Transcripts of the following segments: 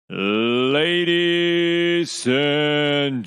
Ladies and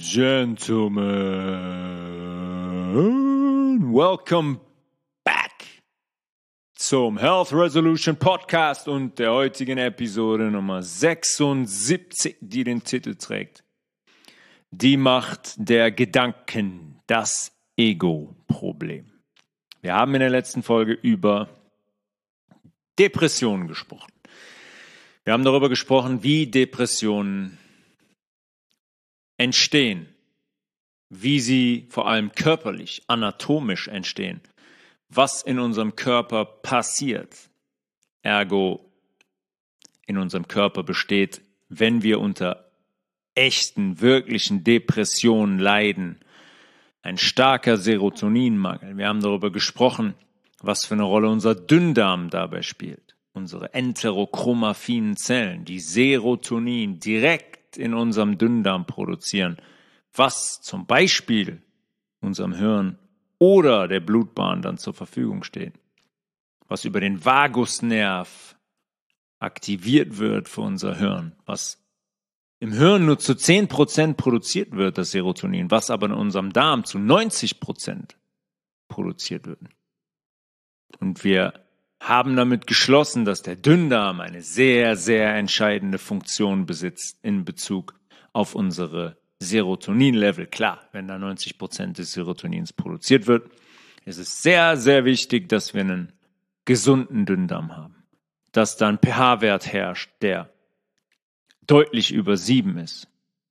gentlemen, welcome back zum Health Resolution Podcast und der heutigen Episode Nummer 76, die den Titel trägt: Die Macht der Gedanken, das Ego-Problem. Wir haben in der letzten Folge über Depressionen gesprochen. Wir haben darüber gesprochen, wie Depressionen entstehen, wie sie vor allem körperlich, anatomisch entstehen, was in unserem Körper passiert, ergo in unserem Körper besteht, wenn wir unter echten, wirklichen Depressionen leiden, ein starker Serotoninmangel. Wir haben darüber gesprochen, was für eine Rolle unser Dünndarm dabei spielt. Unsere enterochromaffinen Zellen, die Serotonin direkt in unserem Dünndarm produzieren, was zum Beispiel unserem Hirn oder der Blutbahn dann zur Verfügung steht, was über den Vagusnerv aktiviert wird für unser Hirn, was im Hirn nur zu 10% produziert wird, das Serotonin, was aber in unserem Darm zu 90% produziert wird. Und wir haben damit geschlossen, dass der Dünndarm eine sehr, sehr entscheidende Funktion besitzt in Bezug auf unsere Serotonin-Level. Klar, wenn da 90% des Serotonins produziert wird, ist es sehr, sehr wichtig, dass wir einen gesunden Dünndarm haben. Dass da ein pH-Wert herrscht, der deutlich über 7 ist.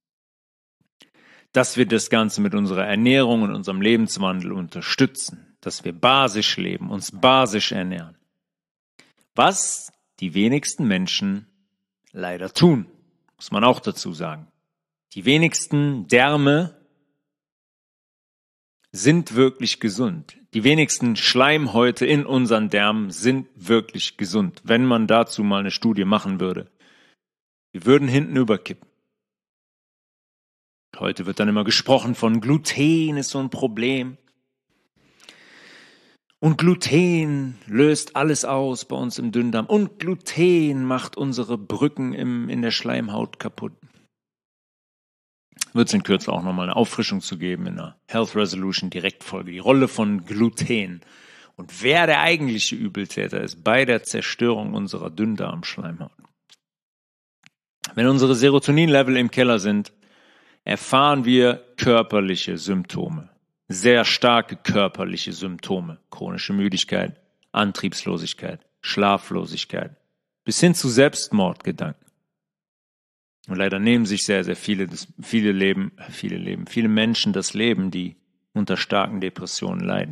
Dass wir das Ganze mit unserer Ernährung und unserem Lebenswandel unterstützen. Dass wir basisch leben, uns basisch ernähren. Was die wenigsten Menschen leider tun, muss man auch dazu sagen. Die wenigsten Därme sind wirklich gesund. Die wenigsten Schleimhäute in unseren Därmen sind wirklich gesund. Wenn man dazu mal eine Studie machen würde, wir würden hinten überkippen. Heute wird dann immer gesprochen von Gluten ist so ein Problem. Und Gluten löst alles aus bei uns im Dünndarm. Und Gluten macht unsere Brücken in der Schleimhaut kaputt. Wird es in Kürze auch nochmal eine Auffrischung zu geben in der Health Resolution Direktfolge. Die Rolle von Gluten und wer der eigentliche Übeltäter ist bei der Zerstörung unserer Dünndarmschleimhaut. Wenn unsere Serotoninlevel im Keller sind, erfahren wir körperliche Symptome. Sehr starke körperliche Symptome, chronische Müdigkeit, Antriebslosigkeit, Schlaflosigkeit, bis hin zu Selbstmordgedanken. Und leider nehmen sich sehr, sehr viele Menschen das Leben, die unter starken Depressionen leiden.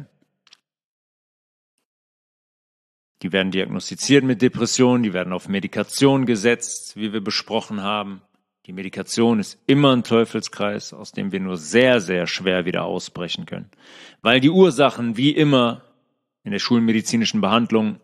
Die werden diagnostiziert mit Depressionen, die werden auf Medikation gesetzt, wie wir besprochen haben. Die Medikation ist immer ein Teufelskreis, aus dem wir nur sehr, sehr schwer wieder ausbrechen können. Weil die Ursachen, wie immer in der schulmedizinischen Behandlung,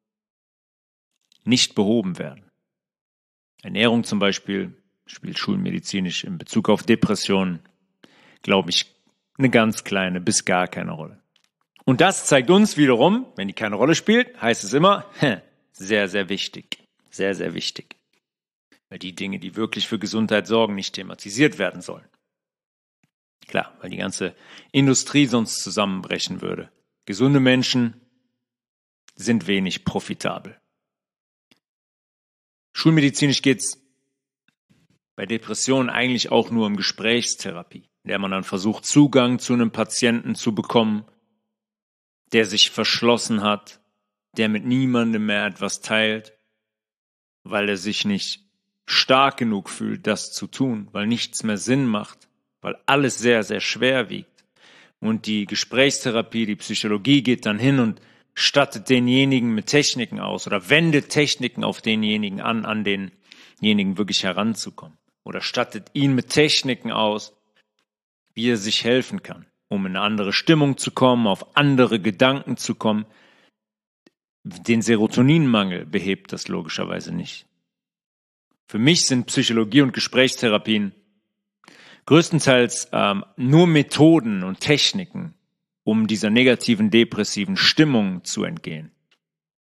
nicht behoben werden. Ernährung zum Beispiel spielt schulmedizinisch in Bezug auf Depressionen, glaube ich, eine ganz kleine bis gar keine Rolle. Und das zeigt uns wiederum, wenn die keine Rolle spielt, heißt es immer, sehr, sehr wichtig. Sehr, sehr wichtig. Weil die Dinge, die wirklich für Gesundheit sorgen, nicht thematisiert werden sollen. Klar, weil die ganze Industrie sonst zusammenbrechen würde. Gesunde Menschen sind wenig profitabel. Schulmedizinisch geht es bei Depressionen eigentlich auch nur um Gesprächstherapie, in der man dann versucht, Zugang zu einem Patienten zu bekommen, der sich verschlossen hat, der mit niemandem mehr etwas teilt, weil er sich nicht stark genug fühlt, das zu tun, weil nichts mehr Sinn macht, weil alles sehr, sehr schwer wiegt. Und die Gesprächstherapie, die Psychologie geht dann hin und stattet denjenigen mit Techniken aus oder wendet Techniken auf denjenigen an denjenigen wirklich heranzukommen. Oder stattet ihn mit Techniken aus, wie er sich helfen kann, um in eine andere Stimmung zu kommen, auf andere Gedanken zu kommen. Den Serotoninmangel behebt das logischerweise nicht. Für mich sind Psychologie und Gesprächstherapien größtenteils nur Methoden und Techniken, um dieser negativen, depressiven Stimmung zu entgehen.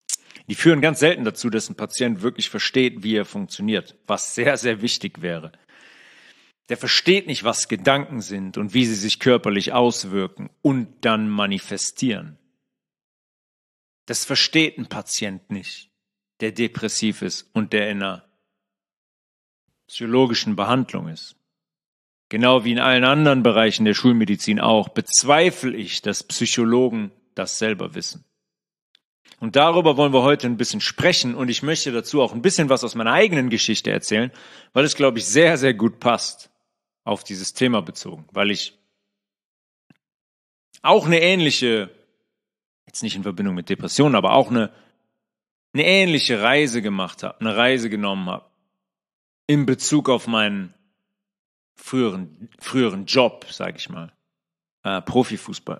Die führen ganz selten dazu, dass ein Patient wirklich versteht, wie er funktioniert, was sehr, sehr wichtig wäre. Der versteht nicht, was Gedanken sind und wie sie sich körperlich auswirken und dann manifestieren. Das versteht ein Patient nicht, der depressiv ist und der in einer psychologischen Behandlung ist. Genau wie in allen anderen Bereichen der Schulmedizin auch, bezweifle ich, dass Psychologen das selber wissen. Und darüber wollen wir heute ein bisschen sprechen und ich möchte dazu auch ein bisschen was aus meiner eigenen Geschichte erzählen, weil es, glaube ich, sehr, sehr gut passt auf dieses Thema bezogen, weil ich auch eine ähnliche, jetzt nicht in Verbindung mit Depressionen, aber auch eine ähnliche Reise gemacht habe, eine Reise genommen habe in Bezug auf meinen früheren Job, sage ich mal, Profifußball.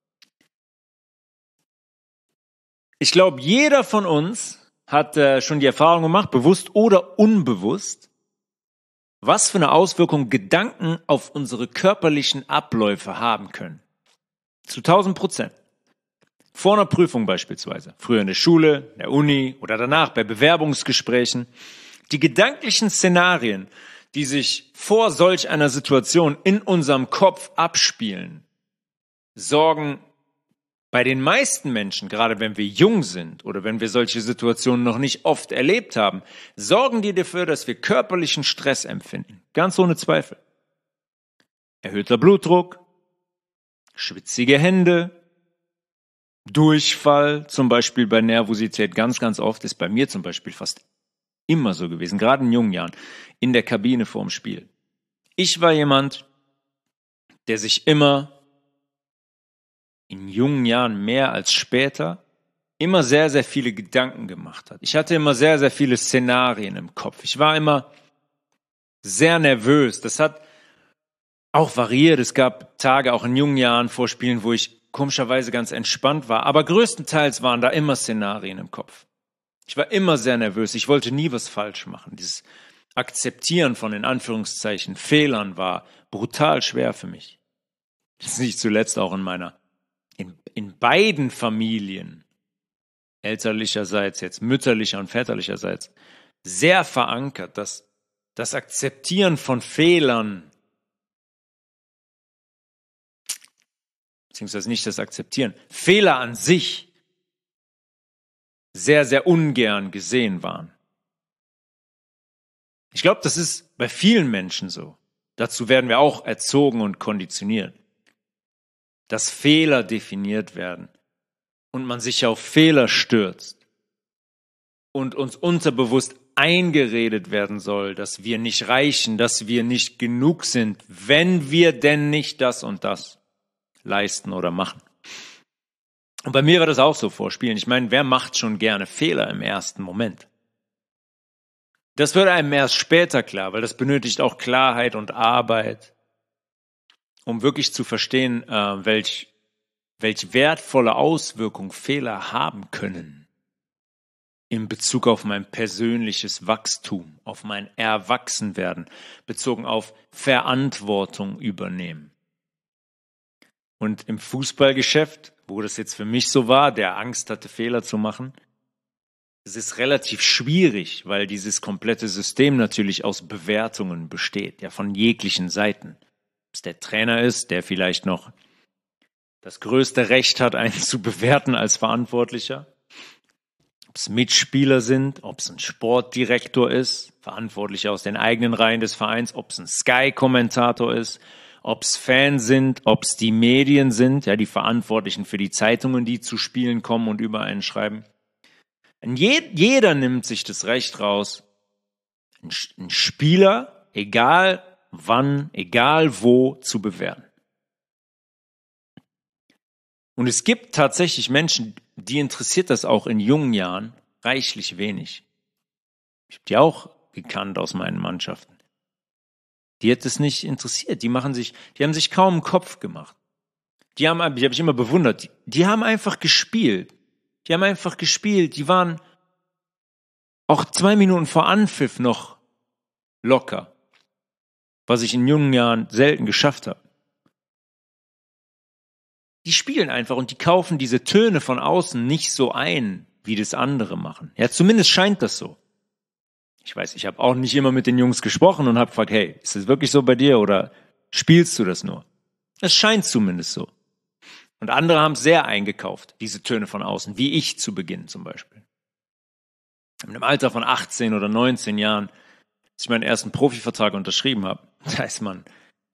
Ich glaube, jeder von uns hat schon die Erfahrung gemacht, bewusst oder unbewusst, was für eine Auswirkung Gedanken auf unsere körperlichen Abläufe haben können. Zu 1000%. Vor einer Prüfung beispielsweise, früher in der Schule, in der Uni oder danach bei Bewerbungsgesprächen. Die gedanklichen Szenarien, die sich vor solch einer Situation in unserem Kopf abspielen, sorgen bei den meisten Menschen, gerade wenn wir jung sind oder wenn wir solche Situationen noch nicht oft erlebt haben, sorgen die dafür, dass wir körperlichen Stress empfinden. Ganz ohne Zweifel. Erhöhter Blutdruck, schwitzige Hände, Durchfall, zum Beispiel bei Nervosität ganz, ganz oft, ist bei mir zum Beispiel fast immer so gewesen, gerade in jungen Jahren, in der Kabine vorm Spiel. Ich war jemand, der sich immer in jungen Jahren mehr als später immer sehr, sehr viele Gedanken gemacht hat. Ich hatte immer sehr, sehr viele Szenarien im Kopf. Ich war immer sehr nervös. Das hat auch variiert. Es gab Tage, auch in jungen Jahren vor Spielen, wo ich komischerweise ganz entspannt war. Aber größtenteils waren da immer Szenarien im Kopf. Ich war immer sehr nervös. Ich wollte nie was falsch machen. Dieses Akzeptieren von, in Anführungszeichen, Fehlern war brutal schwer für mich. Das ist nicht zuletzt auch in beiden Familien, elterlicherseits, jetzt mütterlicher und väterlicherseits, sehr verankert, dass das Akzeptieren von Fehlern, beziehungsweise nicht das Akzeptieren, Fehler an sich sehr, sehr ungern gesehen waren. Ich glaube, das ist bei vielen Menschen so. Dazu werden wir auch erzogen und konditioniert, dass Fehler definiert werden und man sich auf Fehler stürzt und uns unterbewusst eingeredet werden soll, dass wir nicht reichen, dass wir nicht genug sind, wenn wir denn nicht das und das leisten oder machen. Und bei mir war das auch so vor Spielen. Ich meine, wer macht schon gerne Fehler im ersten Moment? Das wird einem erst später klar, weil das benötigt auch Klarheit und Arbeit, um wirklich zu verstehen, welch wertvolle Auswirkung Fehler haben können in Bezug auf mein persönliches Wachstum, auf mein Erwachsenwerden, bezogen auf Verantwortung übernehmen. Und im Fußballgeschäft, wo das jetzt für mich so war, der Angst hatte, Fehler zu machen, es ist relativ schwierig, weil dieses komplette System natürlich aus Bewertungen besteht, ja von jeglichen Seiten. Ob es der Trainer ist, der vielleicht noch das größte Recht hat, einen zu bewerten als Verantwortlicher, ob es Mitspieler sind, ob es ein Sportdirektor ist, Verantwortlicher aus den eigenen Reihen des Vereins, ob es ein Sky-Kommentator ist, ob es Fans sind, ob es die Medien sind, ja die Verantwortlichen für die Zeitungen, die zu Spielen kommen und über einen schreiben. Und jeder nimmt sich das Recht raus, einen Spieler, egal wann, egal wo, zu bewerten. Und es gibt tatsächlich Menschen, die interessiert das auch in jungen Jahren reichlich wenig. Ich habe die auch gekannt aus meinen Mannschaften. Die hat es nicht interessiert. Die haben sich kaum einen Kopf gemacht. Die habe ich immer bewundert. Die haben einfach gespielt. Die waren auch 2 Minuten vor Anpfiff noch locker. Was ich in jungen Jahren selten geschafft habe. Die spielen einfach und die kaufen diese Töne von außen nicht so ein, wie das andere machen. Ja, zumindest scheint das so. Ich weiß, ich habe auch nicht immer mit den Jungs gesprochen und habe gefragt, hey, ist das wirklich so bei dir oder spielst du das nur? Es scheint zumindest so. Und andere haben es sehr eingekauft, diese Töne von außen, wie ich zu Beginn zum Beispiel. Im Alter von 18 oder 19 Jahren, als ich meinen ersten Profivertrag unterschrieben habe, da ist man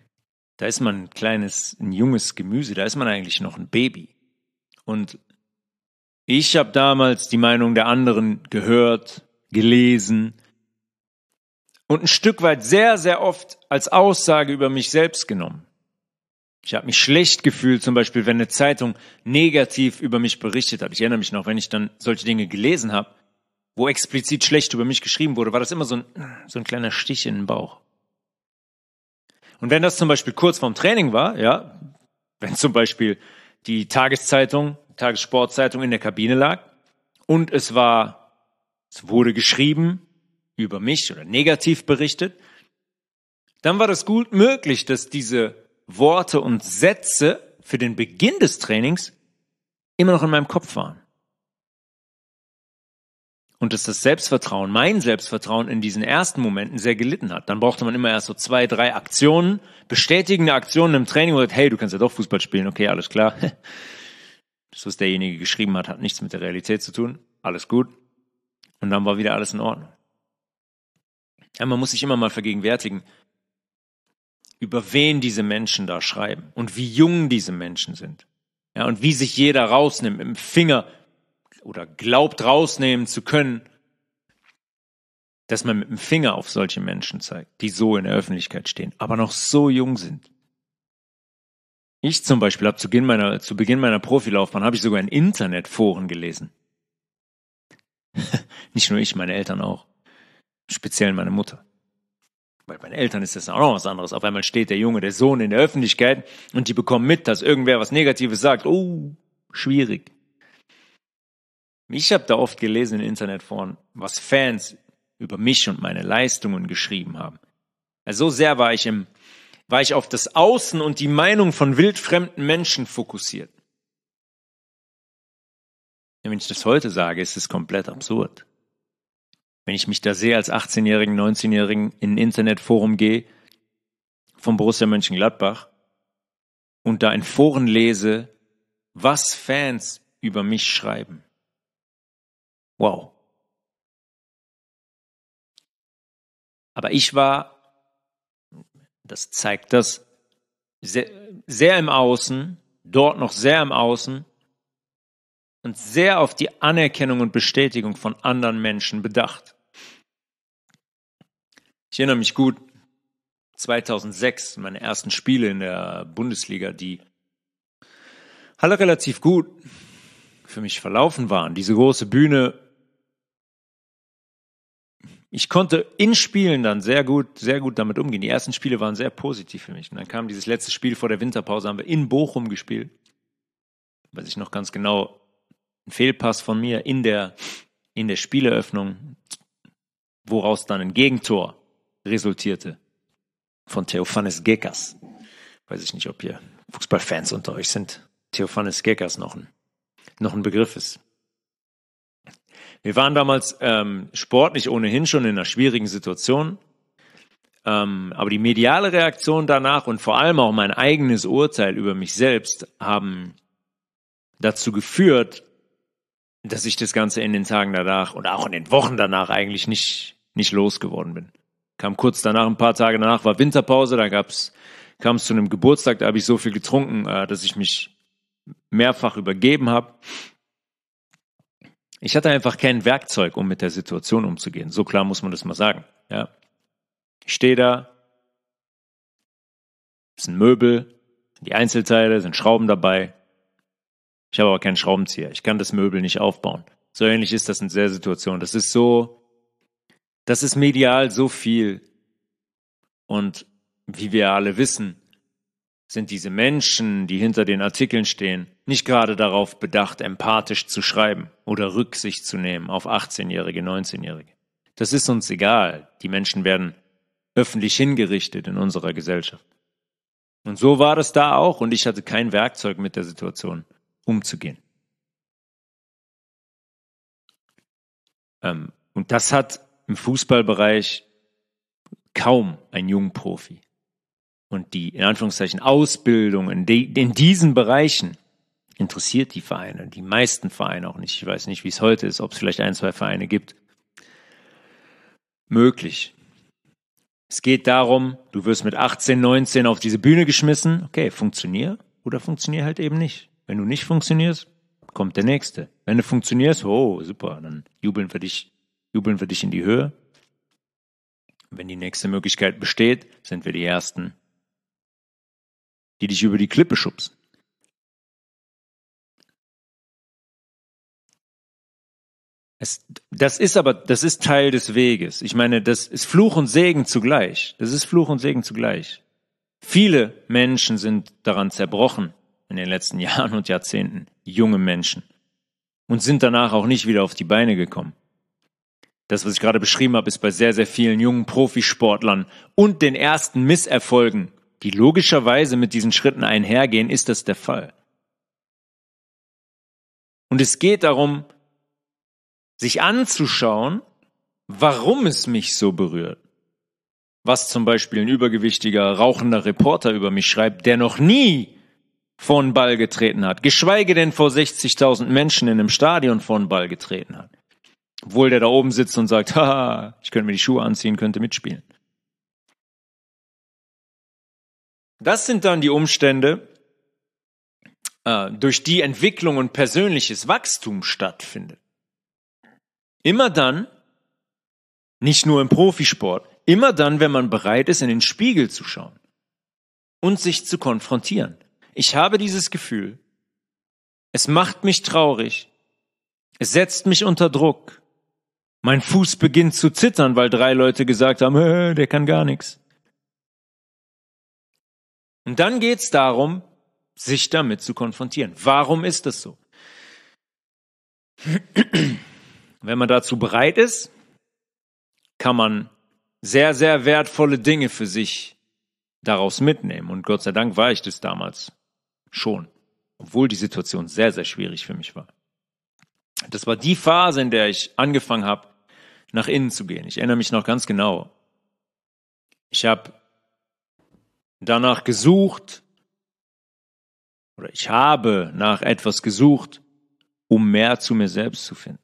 ein junges Gemüse, da ist man eigentlich noch ein Baby. Und ich habe damals die Meinung der anderen gehört, gelesen und ein Stück weit sehr, sehr oft als Aussage über mich selbst genommen. Ich habe mich schlecht gefühlt, zum Beispiel, wenn eine Zeitung negativ über mich berichtet hat. Ich erinnere mich noch, wenn ich dann solche Dinge gelesen habe, wo explizit schlecht über mich geschrieben wurde, war das immer so ein kleiner Stich in den Bauch. Und wenn das zum Beispiel kurz vorm Training war, ja, wenn zum Beispiel die Tagessportzeitung in der Kabine lag und es wurde geschrieben über mich oder negativ berichtet, dann war das gut möglich, dass diese Worte und Sätze für den Beginn des Trainings immer noch in meinem Kopf waren. Und dass das Selbstvertrauen, mein Selbstvertrauen in diesen ersten Momenten sehr gelitten hat. Dann brauchte man immer erst so 2, 3 Aktionen, bestätigende Aktionen im Training, wo man sagt, hey, du kannst ja doch Fußball spielen, okay, alles klar. Das, was derjenige geschrieben hat, hat nichts mit der Realität zu tun, alles gut. Und dann war wieder alles in Ordnung. Ja, man muss sich immer mal vergegenwärtigen, über wen diese Menschen da schreiben und wie jung diese Menschen sind. Ja, und wie sich jeder rausnimmt, mit dem Finger oder glaubt rausnehmen zu können, dass man mit dem Finger auf solche Menschen zeigt, die so in der Öffentlichkeit stehen, aber noch so jung sind. Ich zum Beispiel habe zu Beginn meiner Profilaufbahn habe ich sogar in Internetforen gelesen. Nicht nur ich, meine Eltern auch. Speziell meine Mutter. Bei meinen Eltern ist das auch noch was anderes. Auf einmal steht der Sohn in der Öffentlichkeit und die bekommen mit, dass irgendwer was Negatives sagt. Oh, schwierig. Ich habe da oft gelesen in Internetforen, was Fans über mich und meine Leistungen geschrieben haben. Also so sehr war ich auf das Außen und die Meinung von wildfremden Menschen fokussiert. Ja, wenn ich das heute sage, ist es komplett absurd. Wenn ich mich da sehe als 18-Jährigen, 19-Jährigen in ein Internetforum gehe von Borussia Mönchengladbach und da in Foren lese, was Fans über mich schreiben. Wow. Aber ich war, das zeigt das, sehr, sehr im Außen, dort noch sehr im Außen und sehr auf die Anerkennung und Bestätigung von anderen Menschen bedacht. Ich erinnere mich gut, 2006, meine ersten Spiele in der Bundesliga, die alle relativ gut für mich verlaufen waren. Diese große Bühne. Ich konnte in Spielen dann sehr gut damit umgehen. Die ersten Spiele waren sehr positiv für mich. Und dann kam dieses letzte Spiel vor der Winterpause, haben wir in Bochum gespielt. Weiß ich noch ganz genau, ein Fehlpass von mir in der Spieleröffnung, woraus dann ein Gegentor resultierte von Theophanes Gekas. Weiß ich nicht, ob hier Fußballfans unter euch sind. Theophanes Gekas noch ein Begriff ist. Wir waren damals sportlich ohnehin schon in einer schwierigen Situation, aber die mediale Reaktion danach und vor allem auch mein eigenes Urteil über mich selbst haben dazu geführt, dass ich das Ganze in den Tagen danach oder auch in den Wochen danach eigentlich nicht losgeworden bin. Kam kurz danach, ein paar Tage danach war Winterpause, da kam es zu einem Geburtstag, da habe ich so viel getrunken, dass ich mich mehrfach übergeben habe. Ich hatte einfach kein Werkzeug, um mit der Situation umzugehen. So klar muss man das mal sagen. Ja. Ich stehe da, es sind Möbel, die Einzelteile, sind Schrauben dabei. Ich habe aber keinen Schraubenzieher. Ich kann das Möbel nicht aufbauen. So ähnlich ist das in der Situation. Das ist medial so viel. Und wie wir alle wissen, sind diese Menschen, die hinter den Artikeln stehen, nicht gerade darauf bedacht, empathisch zu schreiben oder Rücksicht zu nehmen auf 18-Jährige, 19-Jährige. Das ist uns egal. Die Menschen werden öffentlich hingerichtet in unserer Gesellschaft. Und so war das da auch und ich hatte kein Werkzeug, mit der Situation umzugehen. Und das hat im Fußballbereich kaum ein Jungprofi. Und die, in Anführungszeichen, Ausbildung in diesen Bereichen interessiert die Vereine, die meisten Vereine auch nicht. Ich weiß nicht, wie es heute ist, ob es vielleicht 1, 2 Vereine gibt. Möglich. Es geht darum, du wirst mit 18, 19 auf diese Bühne geschmissen. Okay, funktionier oder funktionier halt eben nicht. Wenn du nicht funktionierst, kommt der Nächste. Wenn du funktionierst, oh, super, dann jubeln wir dich in die Höhe. Wenn die nächste Möglichkeit besteht, sind wir die Ersten, die dich über die Klippe schubsen. Das ist Teil des Weges. Ich meine, das ist Fluch und Segen zugleich. Viele Menschen sind daran zerbrochen in den letzten Jahren und Jahrzehnten, junge Menschen, und sind danach auch nicht wieder auf die Beine gekommen. Das, was ich gerade beschrieben habe, ist bei sehr, sehr vielen jungen Profisportlern und den ersten Misserfolgen, die logischerweise mit diesen Schritten einhergehen, ist das der Fall. Und es geht darum, sich anzuschauen, warum es mich so berührt. Was zum Beispiel ein übergewichtiger, rauchender Reporter über mich schreibt, der noch nie vor einen Ball getreten hat, geschweige denn vor 60.000 Menschen in einem Stadion vor einen Ball getreten hat. Obwohl der da oben sitzt und sagt, haha, ich könnte mir die Schuhe anziehen, könnte mitspielen. Das sind dann die Umstände, durch die Entwicklung und persönliches Wachstum stattfindet. Immer dann, nicht nur im Profisport, immer dann, wenn man bereit ist, in den Spiegel zu schauen und sich zu konfrontieren. Ich habe dieses Gefühl, es macht mich traurig, es setzt mich unter Druck. Mein Fuß beginnt zu zittern, weil 3 Leute gesagt haben, der kann gar nichts. Und dann geht es darum, sich damit zu konfrontieren. Warum ist das so? Wenn man dazu bereit ist, kann man sehr, sehr wertvolle Dinge für sich daraus mitnehmen. Und Gott sei Dank war ich das damals schon, obwohl die Situation sehr, sehr schwierig für mich war. Das war die Phase, in der ich angefangen habe, nach innen zu gehen. Ich erinnere mich noch ganz genau. Ich habe danach gesucht, oder ich habe nach etwas gesucht, um mehr zu mir selbst zu finden.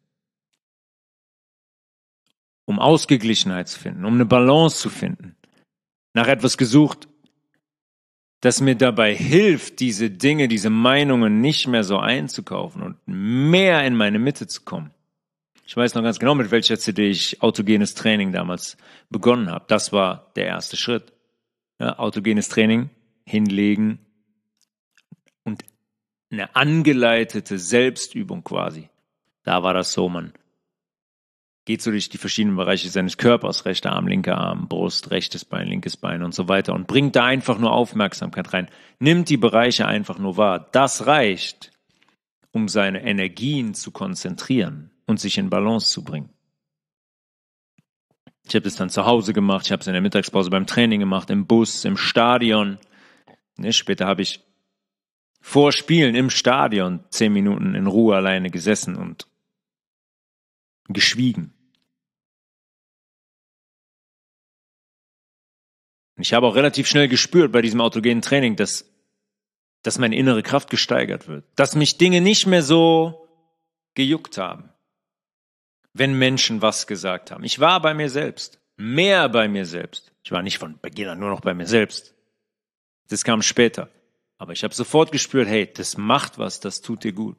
Um Ausgeglichenheit zu finden, um eine Balance zu finden. Nach etwas gesucht, das mir dabei hilft, diese Dinge, diese Meinungen nicht mehr so einzukaufen und mehr in meine Mitte zu kommen. Ich weiß noch ganz genau, mit welcher CD ich autogenes Training damals begonnen habe. Das war der erste Schritt. Ja, autogenes Training, hinlegen und eine angeleitete Selbstübung quasi. Da war das so, man geht so durch die verschiedenen Bereiche seines Körpers, rechter Arm, linker Arm, Brust, rechtes Bein, linkes Bein und so weiter und bringt da einfach nur Aufmerksamkeit rein. Nimmt die Bereiche einfach nur wahr. Das reicht, um seine Energien zu konzentrieren und sich in Balance zu bringen. Ich habe das dann zu Hause gemacht, ich habe es in der Mittagspause beim Training gemacht, im Bus, im Stadion. Später habe ich vor Spielen im Stadion 10 Minuten in Ruhe alleine gesessen und geschwiegen. Und ich habe auch relativ schnell gespürt bei diesem autogenen Training, dass meine innere Kraft gesteigert wird. Dass mich Dinge nicht mehr so gejuckt haben, wenn Menschen was gesagt haben. Ich war bei mir selbst, mehr bei mir selbst. Ich war nicht von Beginn an nur noch bei mir selbst. Das kam später. Aber ich habe sofort gespürt, hey, das macht was, das tut dir gut.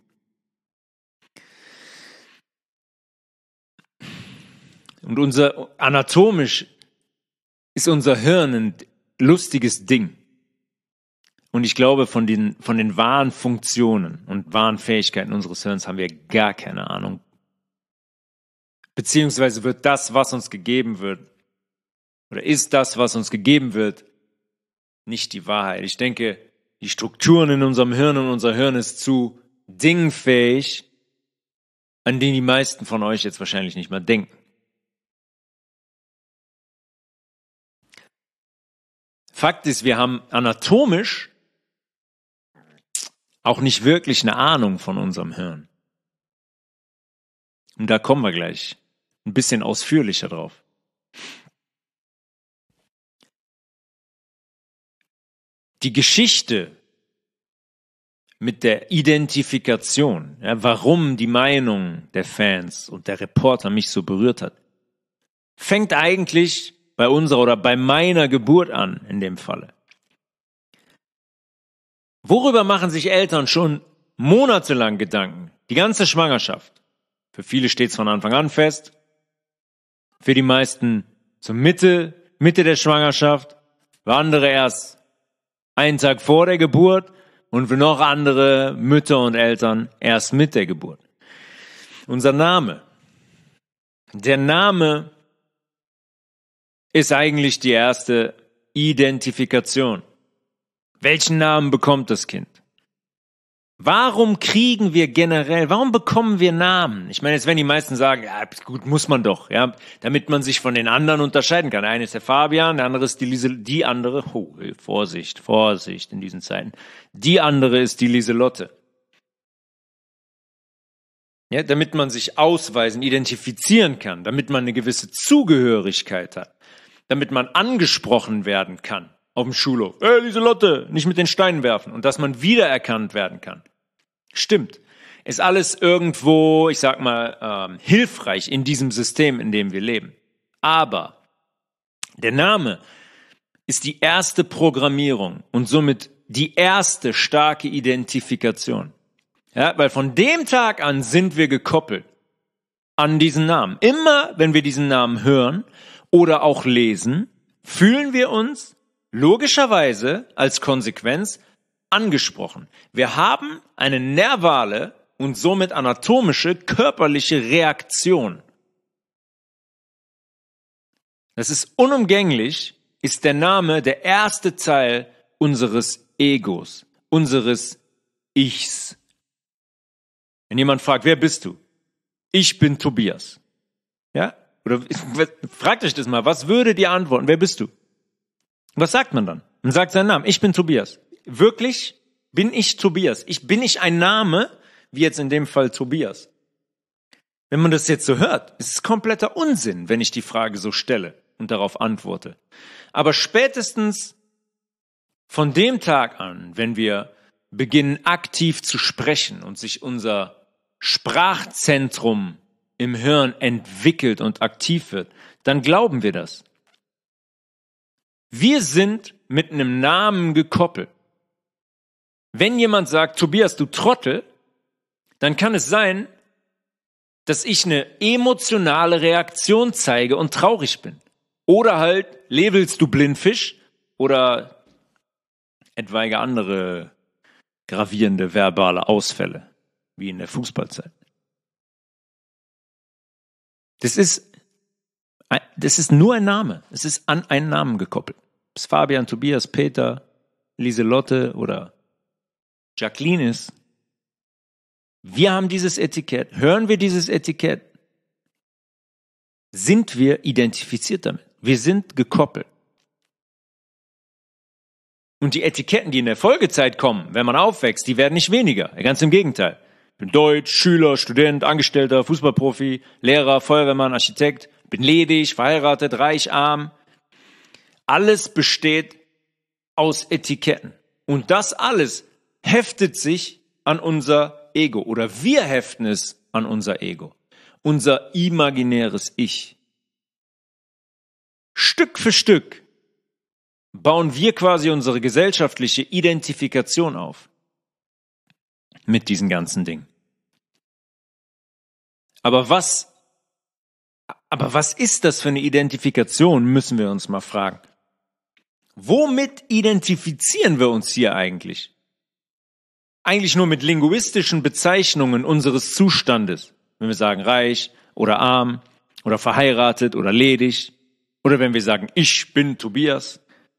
Und anatomisch ist unser Hirn ein lustiges Ding. Und ich glaube, von den wahren Funktionen und wahren Fähigkeiten unseres Hirns haben wir gar keine Ahnung. Beziehungsweise wird das, was uns gegeben wird, oder ist das, was uns gegeben wird, nicht die Wahrheit. Ich denke, die Strukturen in unserem Hirn und unser Hirn ist zu dingfähig, an den die meisten von euch jetzt wahrscheinlich nicht mal denken. Fakt ist, wir haben anatomisch auch nicht wirklich eine Ahnung von unserem Hirn. Und da kommen wir gleich ein bisschen ausführlicher drauf. Die Geschichte mit der Identifikation, ja, warum die Meinung der Fans und der Reporter mich so berührt hat, fängt eigentlich bei unserer oder bei meiner Geburt an, in dem Falle. Worüber machen sich Eltern schon monatelang Gedanken? Die ganze Schwangerschaft. Für viele steht es von Anfang an fest. Für die meisten zur Mitte der Schwangerschaft. Für andere erst einen Tag vor der Geburt. Und für noch andere Mütter und Eltern erst mit der Geburt. Unser Name. Der Name ist eigentlich die erste Identifikation. Welchen Namen bekommt das Kind? Warum bekommen wir Namen? Ich meine, jetzt werden die meisten sagen, ja gut, muss man doch, ja, damit man sich von den anderen unterscheiden kann. Der eine ist der Fabian, der andere ist die andere, Vorsicht in diesen Zeiten. Die andere ist die Lieselotte. Ja, damit man sich ausweisen, identifizieren kann, damit man eine gewisse Zugehörigkeit hat, damit man angesprochen werden kann. Auf dem Schulhof. Lieselotte, nicht mit den Steinen werfen. Und dass man wiedererkannt werden kann. Stimmt. Ist alles irgendwo, ich sag mal, hilfreich in diesem System, in dem wir leben. Aber der Name ist die erste Programmierung und somit die erste starke Identifikation. Ja, weil von dem Tag an sind wir gekoppelt an diesen Namen. Immer, wenn wir diesen Namen hören oder auch lesen, fühlen wir uns logischerweise als Konsequenz angesprochen. Wir haben eine nervale und somit anatomische, körperliche Reaktion. Das ist unumgänglich, ist der Name der erste Teil unseres Egos, unseres Ichs. Wenn jemand fragt, wer bist du? Ich bin Tobias. Ja? Oder fragt euch das mal, was würdet ihr antworten? Wer bist du? Was sagt man dann? Man sagt seinen Namen. Ich bin Tobias. Wirklich? Bin ich Tobias? Bin ich ein Name, wie jetzt in dem Fall Tobias? Wenn man das jetzt so hört, ist es kompletter Unsinn, wenn ich die Frage so stelle und darauf antworte. Aber spätestens von dem Tag an, wenn wir beginnen aktiv zu sprechen und sich unser Sprachzentrum im Hirn entwickelt und aktiv wird, dann glauben wir das. Wir sind mit einem Namen gekoppelt. Wenn jemand sagt, Tobias, du Trottel, dann kann es sein, dass ich eine emotionale Reaktion zeige und traurig bin. Oder halt, labelst du Blindfisch oder etwaige andere gravierende verbale Ausfälle, wie in der Fußballzeit. Das ist nur ein Name. Es ist an einen Namen gekoppelt. Ob es Fabian, Tobias, Peter, Lieselotte oder Jacqueline ist. Wir haben dieses Etikett. Hören wir dieses Etikett? Sind wir identifiziert damit? Wir sind gekoppelt. Und die Etiketten, die in der Folgezeit kommen, wenn man aufwächst, die werden nicht weniger. Ganz im Gegenteil. Ich bin Deutsch, Schüler, Student, Angestellter, Fußballprofi, Lehrer, Feuerwehrmann, Architekt, bin ledig, verheiratet, reich, arm. Alles besteht aus Etiketten. Und das alles heftet sich an unser Ego oder wir heften es an unser Ego. Unser imaginäres Ich. Stück für Stück bauen wir quasi unsere gesellschaftliche Identifikation auf. Mit diesen ganzen Dingen. Aber was ist das für eine Identifikation, müssen wir uns mal fragen. Womit identifizieren wir uns hier eigentlich? Eigentlich nur mit linguistischen Bezeichnungen unseres Zustandes. Wenn wir sagen reich oder arm oder verheiratet oder ledig. Oder wenn wir sagen, ich bin Tobias.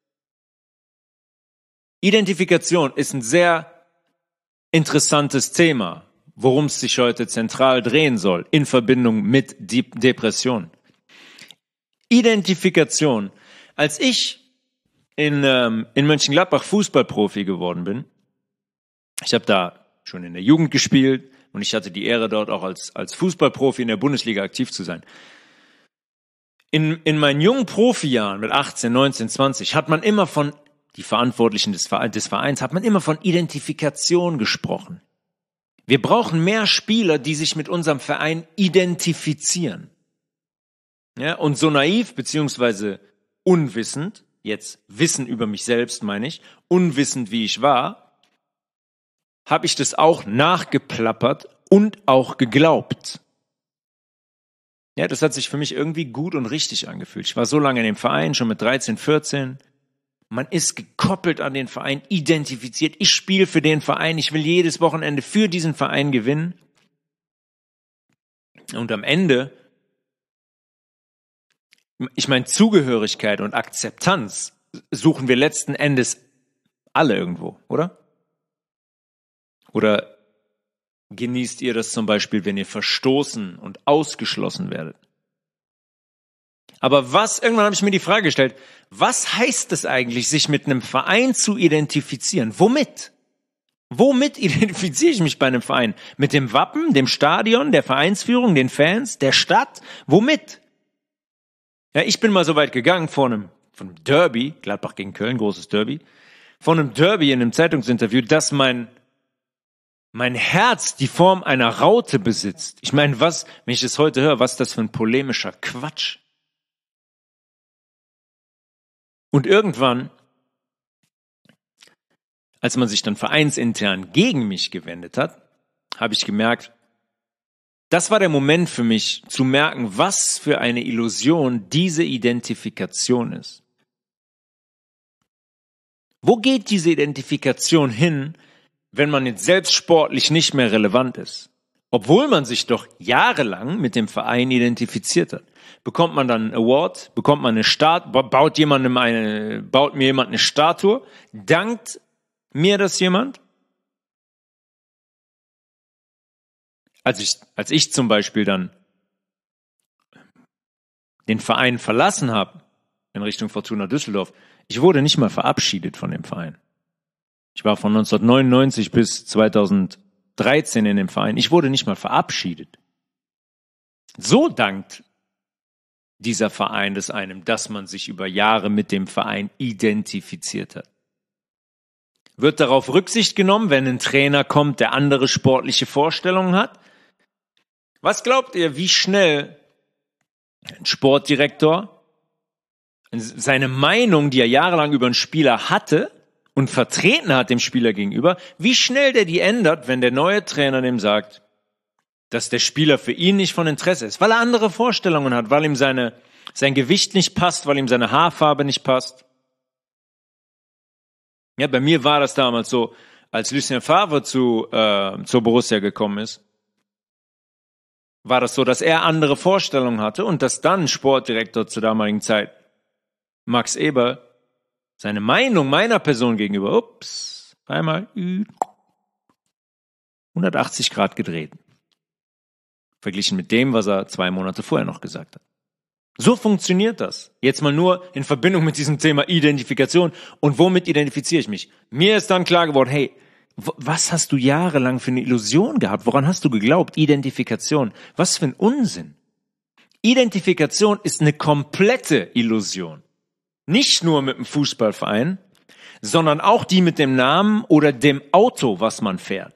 Identifikation ist ein sehr interessantes Thema, worum es sich heute zentral drehen soll, in Verbindung mit Depression. Identifikation. Als ich in Mönchengladbach Fußballprofi geworden bin, ich habe da schon in der Jugend gespielt und ich hatte die Ehre, dort auch als Fußballprofi in der Bundesliga aktiv zu sein. In meinen jungen Profijahren mit 18, 19, 20 hat man immer die Verantwortlichen des Vereins, hat man immer von Identifikation gesprochen. Wir brauchen mehr Spieler, die sich mit unserem Verein identifizieren. Ja, und so naiv beziehungsweise unwissend, jetzt Wissen über mich selbst meine ich, unwissend wie ich war, habe ich das auch nachgeplappert und auch geglaubt. Ja, das hat sich für mich irgendwie gut und richtig angefühlt. Ich war so lange in dem Verein, schon mit 13, 14. Man ist gekoppelt an den Verein, identifiziert. Ich spiele für den Verein, ich will jedes Wochenende für diesen Verein gewinnen. Und am Ende, ich meine, Zugehörigkeit und Akzeptanz suchen wir letzten Endes alle irgendwo, oder? Oder genießt ihr das zum Beispiel, wenn ihr verstoßen und ausgeschlossen werdet? Aber irgendwann habe ich mir die Frage gestellt, was heißt es eigentlich, sich mit einem Verein zu identifizieren? Womit? Womit identifiziere ich mich bei einem Verein? Mit dem Wappen, dem Stadion, der Vereinsführung, den Fans, der Stadt? Womit? Ja, ich bin mal so weit gegangen von einem Derby, Gladbach gegen Köln, großes Derby, von einem Derby in einem Zeitungsinterview, dass mein Herz die Form einer Raute besitzt. Ich meine, wenn ich das heute höre, was ist das für ein polemischer Quatsch? Und irgendwann, als man sich dann vereinsintern gegen mich gewendet hat, habe ich gemerkt, das war der Moment für mich, zu merken, was für eine Illusion diese Identifikation ist. Wo geht diese Identifikation hin, wenn man jetzt selbst sportlich nicht mehr relevant ist? Obwohl man sich doch jahrelang mit dem Verein identifiziert hat. Bekommt man dann einen Award, bekommt man baut mir jemand eine Statue, dankt mir das jemand? Als ich zum Beispiel dann den Verein verlassen habe, in Richtung Fortuna Düsseldorf, ich wurde nicht mal verabschiedet von dem Verein. Ich war von 1999 bis 2013 in dem Verein. Ich wurde nicht mal verabschiedet. So dankt dieser Verein des einem, dass man sich über Jahre mit dem Verein identifiziert hat. Wird darauf Rücksicht genommen, wenn ein Trainer kommt, der andere sportliche Vorstellungen hat? Was glaubt ihr, wie schnell ein Sportdirektor seine Meinung, die er jahrelang über einen Spieler hatte und vertreten hat dem Spieler gegenüber, wie schnell der die ändert, wenn der neue Trainer dem sagt, dass der Spieler für ihn nicht von Interesse ist, weil er andere Vorstellungen hat, weil ihm sein Gewicht nicht passt, weil ihm seine Haarfarbe nicht passt. Ja, bei mir war das damals so, als Lucien Favre zur Borussia gekommen ist, war das so, dass er andere Vorstellungen hatte und dass dann Sportdirektor zur damaligen Zeit, Max Eberl, seine Meinung meiner Person gegenüber, einmal 180 Grad gedreht. Verglichen mit dem, was er 2 Monate vorher noch gesagt hat. So funktioniert das. Jetzt mal nur in Verbindung mit diesem Thema Identifikation. Und womit identifiziere ich mich? Mir ist dann klar geworden, hey, was hast du jahrelang für eine Illusion gehabt? Woran hast du geglaubt? Identifikation. Was für ein Unsinn. Identifikation ist eine komplette Illusion. Nicht nur mit dem Fußballverein, sondern auch die mit dem Namen oder dem Auto, was man fährt.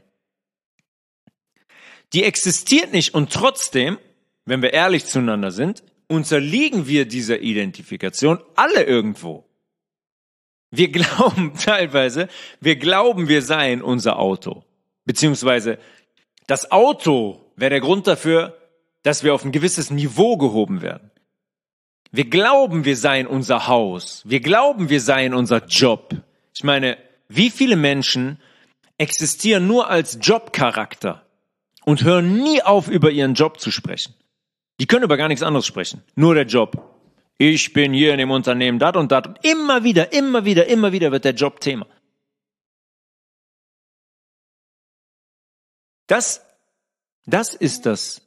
Die existiert nicht und trotzdem, wenn wir ehrlich zueinander sind, unterliegen wir dieser Identifikation alle irgendwo. Wir glauben teilweise, wir seien unser Auto. Beziehungsweise das Auto wäre der Grund dafür, dass wir auf ein gewisses Niveau gehoben werden. Wir glauben, wir seien unser Haus. Wir glauben, wir seien unser Job. Ich meine, wie viele Menschen existieren nur als Jobcharakter und hören nie auf, über ihren Job zu sprechen? Die können über gar nichts anderes sprechen. Nur der Job. Ich bin hier in dem Unternehmen, dat und dat. Und immer wieder wird der Job Thema. Das ist das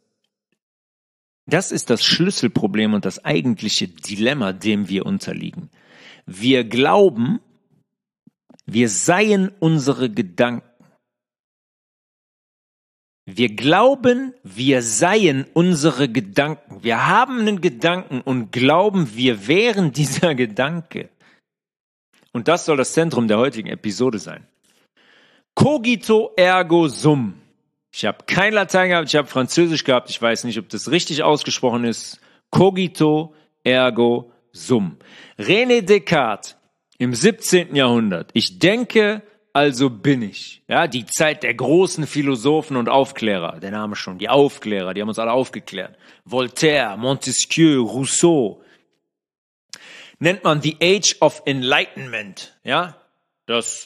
Schlüsselproblem und das eigentliche Dilemma, dem wir unterliegen. Wir glauben, wir seien unsere Gedanken. Wir glauben, wir seien unsere Gedanken. Wir haben einen Gedanken und glauben, wir wären dieser Gedanke. Und das soll das Zentrum der heutigen Episode sein. Cogito ergo sum. Ich habe kein Latein gehabt, ich habe Französisch gehabt. Ich weiß nicht, ob das richtig ausgesprochen ist. Cogito ergo sum. René Descartes im 17. Jahrhundert. Ich denke, also bin ich. Ja, die Zeit der großen Philosophen und Aufklärer. Der Name schon, die Aufklärer, die haben uns alle aufgeklärt. Voltaire, Montesquieu, Rousseau. Nennt man the Age of Enlightenment. Ja, das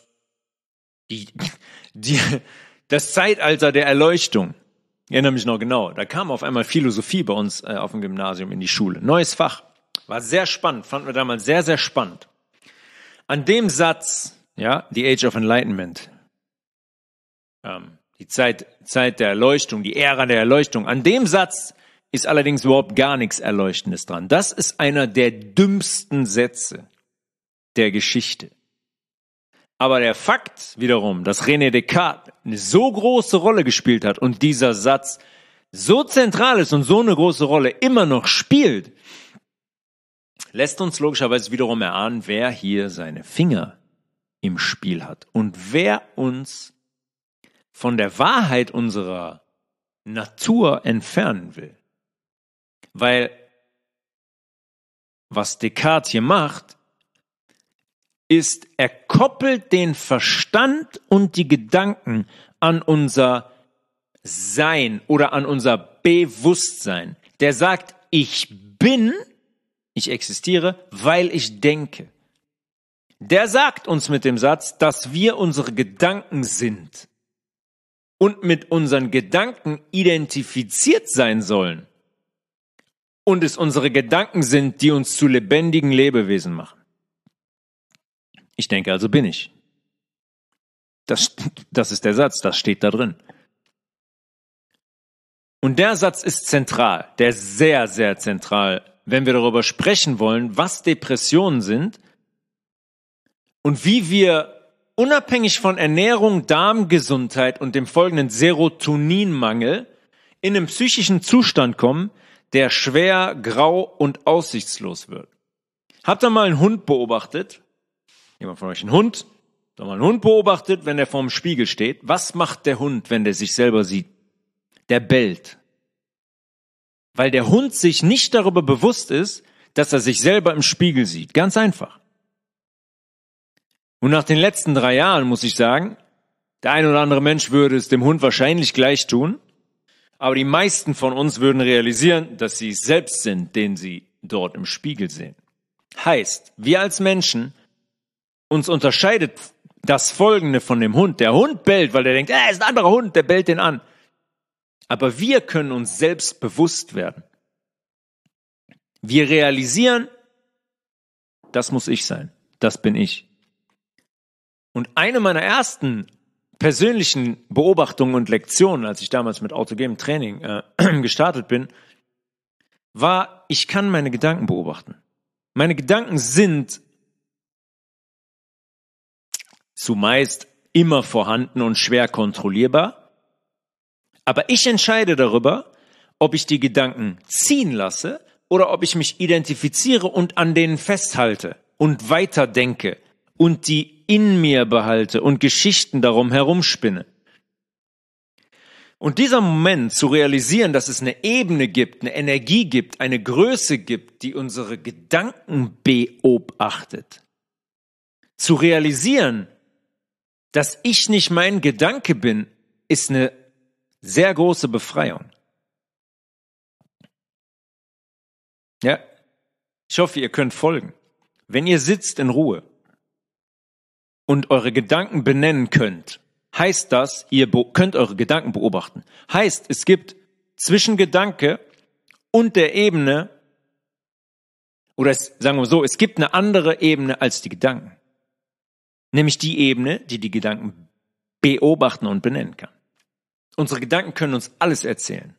Zeitalter der Erleuchtung. Ich erinnere mich noch genau. Da kam auf einmal Philosophie bei uns auf dem Gymnasium in die Schule. Neues Fach. War sehr spannend. Fanden wir damals sehr, sehr spannend. An dem Satz, ja, the Age of Enlightenment, die Zeit der Erleuchtung, die Ära der Erleuchtung, an dem Satz ist allerdings überhaupt gar nichts Erleuchtendes dran. Das ist einer der dümmsten Sätze der Geschichte. Aber der Fakt wiederum, dass René Descartes eine so große Rolle gespielt hat und dieser Satz so zentral ist und so eine große Rolle immer noch spielt, lässt uns logischerweise wiederum erahnen, wer hier seine Finger im Spiel hat und wer uns von der Wahrheit unserer Natur entfernen will. Weil was Descartes hier macht, ist, er koppelt den Verstand und die Gedanken an unser Sein oder an unser Bewusstsein. Der sagt, ich existiere, weil ich denke. Der sagt uns mit dem Satz, dass wir unsere Gedanken sind und mit unseren Gedanken identifiziert sein sollen und es unsere Gedanken sind, die uns zu lebendigen Lebewesen machen. Ich denke, also bin ich. Das ist der Satz, das steht da drin. Und der Satz ist zentral, der ist sehr, sehr zentral, wenn wir darüber sprechen wollen, was Depressionen sind und wie wir unabhängig von Ernährung, Darmgesundheit und dem folgenden Serotoninmangel in einen psychischen Zustand kommen, der schwer, grau und aussichtslos wird. Habt ihr mal einen Hund beobachtet? Jemand von euch einen Hund? Habt ihr mal einen Hund beobachtet, wenn er vorm Spiegel steht? Was macht der Hund, wenn der sich selber sieht? Der bellt. Weil der Hund sich nicht darüber bewusst ist, dass er sich selber im Spiegel sieht. Ganz einfach. Und nach den letzten 3 Jahren muss ich sagen, der ein oder andere Mensch würde es dem Hund wahrscheinlich gleich tun, aber die meisten von uns würden realisieren, dass sie es selbst sind, den sie dort im Spiegel sehen. Heißt, wir als Menschen, uns unterscheidet das Folgende von dem Hund. Der Hund bellt, weil der denkt, er ist ein anderer Hund, der bellt den an. Aber wir können uns selbst bewusst werden. Wir realisieren, das muss ich sein, das bin ich. Und eine meiner ersten persönlichen Beobachtungen und Lektionen, als ich damals mit autogenem Training gestartet bin, war, ich kann meine Gedanken beobachten. Meine Gedanken sind zumeist immer vorhanden und schwer kontrollierbar. Aber ich entscheide darüber, ob ich die Gedanken ziehen lasse oder ob ich mich identifiziere und an denen festhalte und weiterdenke und die in mir behalte und Geschichten darum herumspinne. Und dieser Moment zu realisieren, dass es eine Ebene gibt, eine Energie gibt, eine Größe gibt, die unsere Gedanken beobachtet. Zu realisieren, dass ich nicht mein Gedanke bin, ist eine sehr große Befreiung. Ja, ich hoffe, ihr könnt folgen. Wenn ihr sitzt in Ruhe und eure Gedanken benennen könnt, heißt das, ihr könnt eure Gedanken beobachten. Heißt, es gibt zwischen Gedanke und der Ebene, oder sagen wir so, es gibt eine andere Ebene als die Gedanken. Nämlich die Ebene, die die Gedanken beobachten und benennen kann. Unsere Gedanken können uns alles erzählen.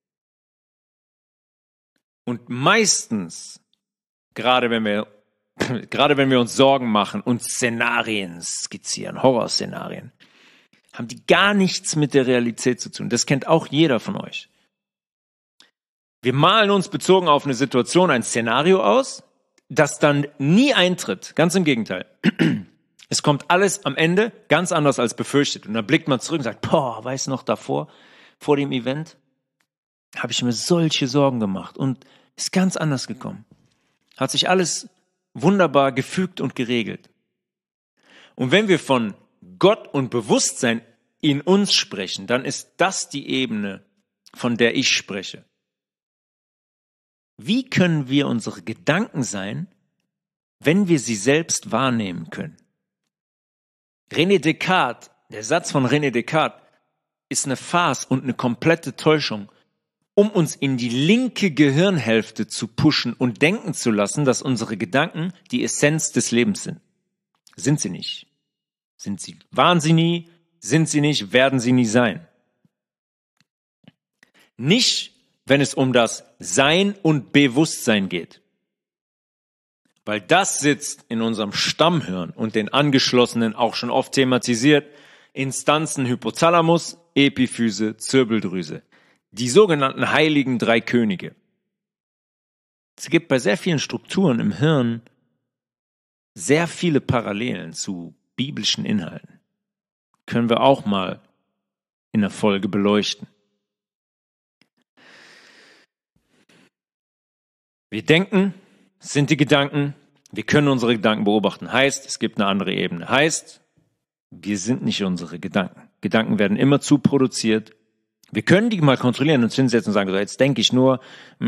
Und meistens, gerade wenn wir uns Sorgen machen und Szenarien skizzieren, Horrorszenarien, haben die gar nichts mit der Realität zu tun. Das kennt auch jeder von euch. Wir malen uns bezogen auf eine Situation ein Szenario aus, das dann nie eintritt. Ganz im Gegenteil. Es kommt alles am Ende ganz anders als befürchtet. Und dann blickt man zurück und sagt, weiß noch davor, vor dem Event, habe ich mir solche Sorgen gemacht und ist ganz anders gekommen. Hat sich alles wunderbar gefügt und geregelt. Und wenn wir von Gott und Bewusstsein in uns sprechen, dann ist das die Ebene, von der ich spreche. Wie können wir unsere Gedanken sein, wenn wir sie selbst wahrnehmen können? René Descartes, der Satz von René Descartes, ist eine Farce und eine komplette Täuschung, um uns in die linke Gehirnhälfte zu pushen und denken zu lassen, dass unsere Gedanken die Essenz des Lebens sind. Sind sie nicht. Waren sie nie, sind sie nicht, werden sie nie sein. Nicht, wenn es um das Sein und Bewusstsein geht. Weil das sitzt in unserem Stammhirn und den angeschlossenen, auch schon oft thematisiert, Instanzen Hypothalamus, Epiphyse, Zirbeldrüse. Die sogenannten heiligen drei Könige. Es gibt bei sehr vielen Strukturen im Hirn sehr viele Parallelen zu biblischen Inhalten. Können wir auch mal in der Folge beleuchten. Wir denken, sind die Gedanken, wir können unsere Gedanken beobachten. Heißt, es gibt eine andere Ebene. Heißt, wir sind nicht unsere Gedanken. Gedanken werden immer zu produziert. Wir können die mal kontrollieren, uns hinsetzen und sagen, so, jetzt denke ich nur,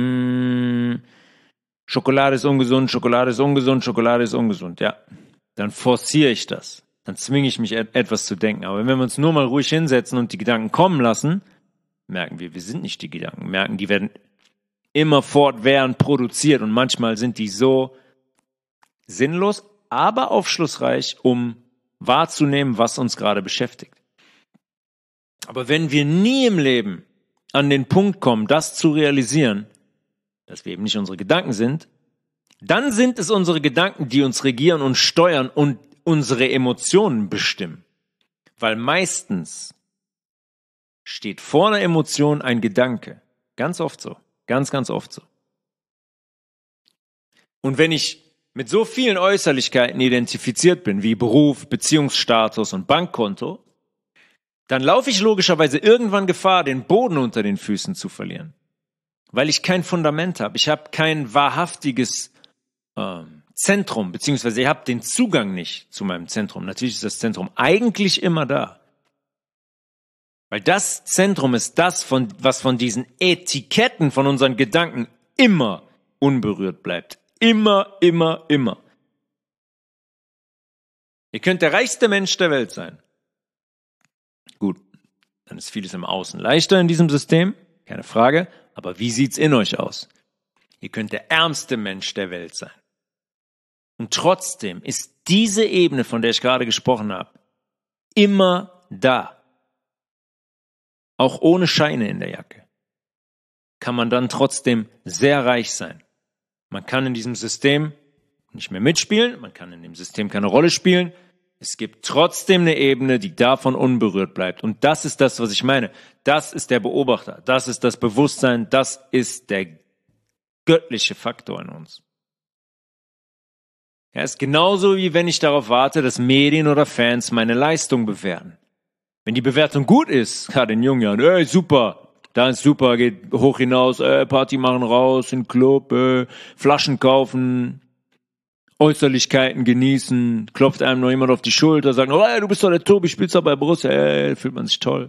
Schokolade ist ungesund, Schokolade ist ungesund, Schokolade ist ungesund. Ja, dann forciere ich das. Dann zwinge ich mich, etwas zu denken. Aber wenn wir uns nur mal ruhig hinsetzen und die Gedanken kommen lassen, merken wir sind nicht die Gedanken. Merken, die werden immer fortwährend produziert und manchmal sind die so sinnlos, aber aufschlussreich, um wahrzunehmen, was uns gerade beschäftigt. Aber wenn wir nie im Leben an den Punkt kommen, das zu realisieren, dass wir eben nicht unsere Gedanken sind, dann sind es unsere Gedanken, die uns regieren und steuern und unsere Emotionen bestimmen. Weil meistens steht vor einer Emotion ein Gedanke. Ganz oft so. Ganz, ganz oft so. Und wenn ich mit so vielen Äußerlichkeiten identifiziert bin, wie Beruf, Beziehungsstatus und Bankkonto, dann laufe ich logischerweise irgendwann Gefahr, den Boden unter den Füßen zu verlieren. Weil ich kein Fundament habe. Ich habe kein wahrhaftiges Zentrum, beziehungsweise ich habe den Zugang nicht zu meinem Zentrum. Natürlich ist das Zentrum eigentlich immer da. Weil das Zentrum ist das, was von diesen Etiketten von unseren Gedanken immer unberührt bleibt. Immer, immer, immer. Ihr könnt der reichste Mensch der Welt sein. Gut, dann ist vieles im Außen leichter in diesem System, keine Frage. Aber wie sieht's in euch aus? Ihr könnt der ärmste Mensch der Welt sein. Und trotzdem ist diese Ebene, von der ich gerade gesprochen habe, immer da. Auch ohne Scheine in der Jacke. Kann man dann trotzdem sehr reich sein. Man kann in diesem System nicht mehr mitspielen, man kann in dem System keine Rolle spielen. Es gibt trotzdem eine Ebene, die davon unberührt bleibt. Und das ist das, was ich meine. Das ist der Beobachter, das ist das Bewusstsein, das ist der göttliche Faktor in uns. Ja, ist genauso wie wenn ich darauf warte, dass Medien oder Fans meine Leistung bewerten. Wenn die Bewertung gut ist, gerade in jungen Jahren, ey, super, da ist super, geht hoch hinaus, Party machen raus, in den Club, Flaschen kaufen, Äußerlichkeiten genießen, klopft einem noch jemand auf die Schulter, sagt, oh, du bist doch der Tobi, spielst doch bei Borussia, fühlt man sich toll.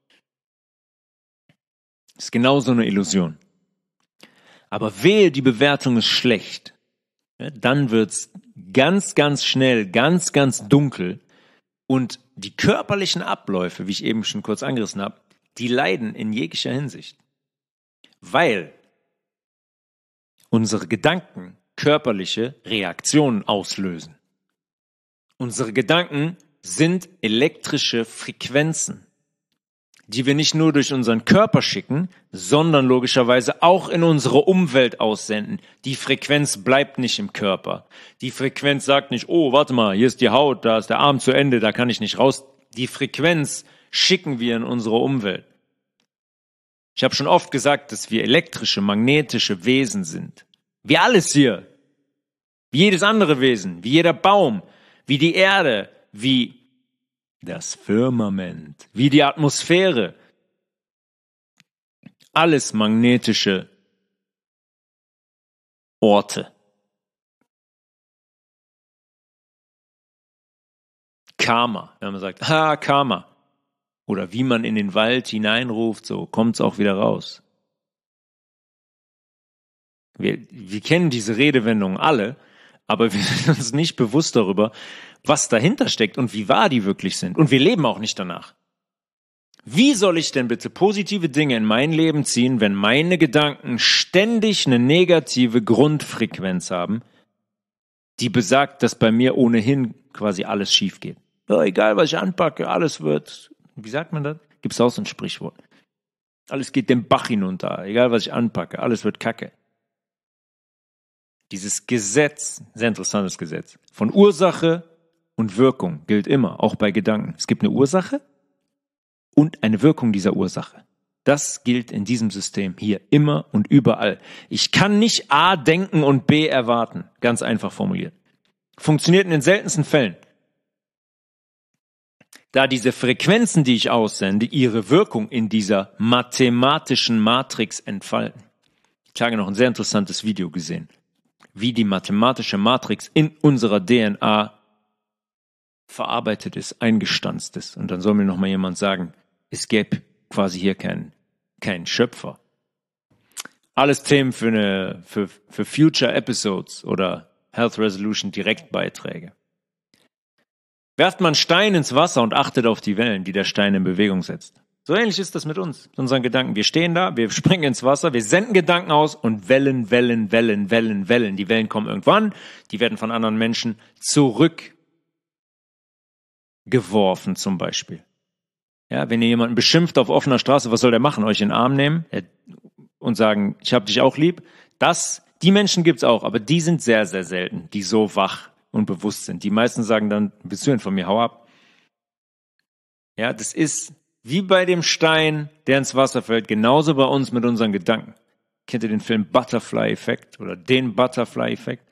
Das ist genauso eine Illusion. Aber wehe, die Bewertung ist schlecht. Ja, dann wird's ganz, ganz schnell, ganz, ganz dunkel. Und die körperlichen Abläufe, wie ich eben schon kurz angerissen habe, die leiden in jeglicher Hinsicht. Weil unsere Gedanken körperliche Reaktionen auslösen. Unsere Gedanken sind elektrische Frequenzen, die wir nicht nur durch unseren Körper schicken, sondern logischerweise auch in unsere Umwelt aussenden. Die Frequenz bleibt nicht im Körper. Die Frequenz sagt nicht, oh, warte mal, hier ist die Haut, da ist der Arm zu Ende, da kann ich nicht raus. Die Frequenz schicken wir in unsere Umwelt. Ich habe schon oft gesagt, dass wir elektrische, magnetische Wesen sind. Wie alles hier. Wie jedes andere Wesen, wie jeder Baum, wie die Erde, wie das Firmament, wie die Atmosphäre. Alles magnetische Orte. Karma, wenn man sagt, Karma. Oder wie man in den Wald hineinruft, so kommt es auch wieder raus. Wir kennen diese Redewendungen alle, aber wir sind uns nicht bewusst darüber, was dahinter steckt und wie wahr die wirklich sind. Und wir leben auch nicht danach. Wie soll ich denn bitte positive Dinge in mein Leben ziehen, wenn meine Gedanken ständig eine negative Grundfrequenz haben, die besagt, dass bei mir ohnehin quasi alles schief geht? Ja, egal, was ich anpacke, alles wird, wie sagt man das? Gibt es auch so ein Sprichwort. Alles geht den Bach hinunter, egal was ich anpacke, alles wird Kacke. Dieses Gesetz, sehr interessantes Gesetz, von Ursache und Wirkung gilt immer, auch bei Gedanken. Es gibt eine Ursache und eine Wirkung dieser Ursache. Das gilt in diesem System hier immer und überall. Ich kann nicht A denken und B erwarten, ganz einfach formuliert. Funktioniert in den seltensten Fällen. Da diese Frequenzen, die ich aussende, ihre Wirkung in dieser mathematischen Matrix entfalten. Ich habe noch ein sehr interessantes Video gesehen, wie die mathematische Matrix in unserer DNA verarbeitet ist, eingestanzt ist. Und dann soll mir noch mal jemand sagen, es gäbe quasi hier keinen Schöpfer. Alles Themen für Future Episodes oder Health Resolution Direktbeiträge. Werft man Stein ins Wasser und achtet auf die Wellen, die der Stein in Bewegung setzt. So ähnlich ist das mit uns, mit unseren Gedanken. Wir stehen da, wir springen ins Wasser, wir senden Gedanken aus und Wellen. Die Wellen kommen irgendwann, die werden von anderen Menschen zurückgeworfen zum Beispiel. Ja, wenn ihr jemanden beschimpft auf offener Straße, was soll der machen? Euch in den Arm nehmen und sagen, ich hab dich auch lieb? Die Menschen gibt's auch, aber die sind sehr, sehr selten, die so wach und bewusst sind. Die meisten sagen dann, bist du denn von mir, hau ab. Ja, das ist wie bei dem Stein, der ins Wasser fällt, genauso bei uns mit unseren Gedanken. Kennt ihr den Film Butterfly-Effekt oder den Butterfly-Effekt?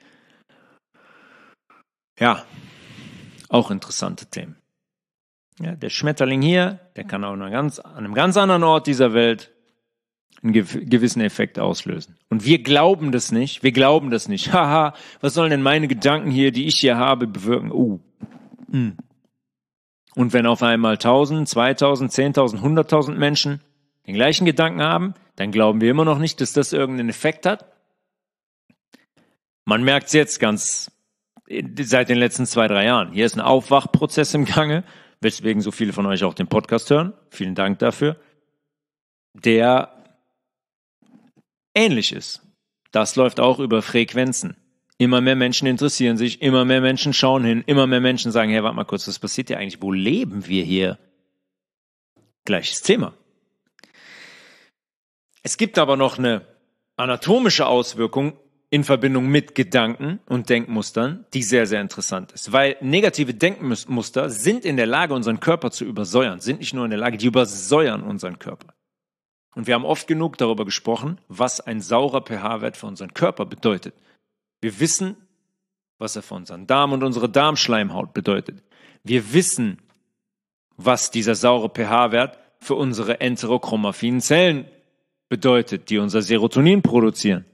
Ja, auch interessante Themen. Ja, der Schmetterling hier, der kann auch an einem ganz anderen Ort dieser Welt einen gewissen Effekt auslösen. Und wir glauben das nicht. Haha, was sollen denn meine Gedanken hier, die ich hier habe, bewirken? Und wenn auf einmal 1000, 2000, 10.000, 100.000 Menschen den gleichen Gedanken haben, dann glauben wir immer noch nicht, dass das irgendeinen Effekt hat. Man merkt es jetzt seit den letzten 2-3 Jahren. Hier ist ein Aufwachprozess im Gange, weswegen so viele von euch auch den Podcast hören. Vielen Dank dafür. Der ähnlich ist. Das läuft auch über Frequenzen. Immer mehr Menschen interessieren sich, immer mehr Menschen schauen hin, immer mehr Menschen sagen, hey, warte mal kurz, was passiert hier eigentlich? Wo leben wir hier? Gleiches Thema. Es gibt aber noch eine anatomische Auswirkung in Verbindung mit Gedanken und Denkmustern, die sehr, sehr interessant ist. Weil negative Denkmuster sind in der Lage, unseren Körper zu übersäuern, sind nicht nur in der Lage, die übersäuern unseren Körper. Und wir haben oft genug darüber gesprochen, was ein saurer pH-Wert für unseren Körper bedeutet. Wir wissen, was er für unseren Darm und unsere Darmschleimhaut bedeutet. Wir wissen, was dieser saure pH-Wert für unsere enterochromaffinen Zellen bedeutet, die unser Serotonin produzieren.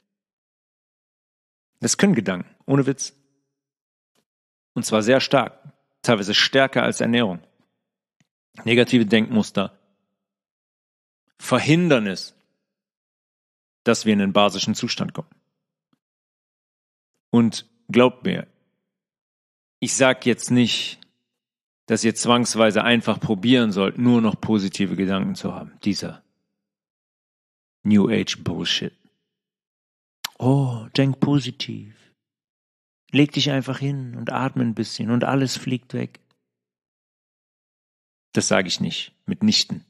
Das können Gedanken, ohne Witz. Und zwar sehr stark, teilweise stärker als Ernährung. Negative Denkmuster verhindern es, dass wir in einen basischen Zustand kommen. Und glaubt mir, ich sage jetzt nicht, dass ihr zwangsweise einfach probieren sollt, nur noch positive Gedanken zu haben. Dieser New Age Bullshit. Oh, denk positiv. Leg dich einfach hin und atme ein bisschen und alles fliegt weg. Das sage ich nicht, mitnichten.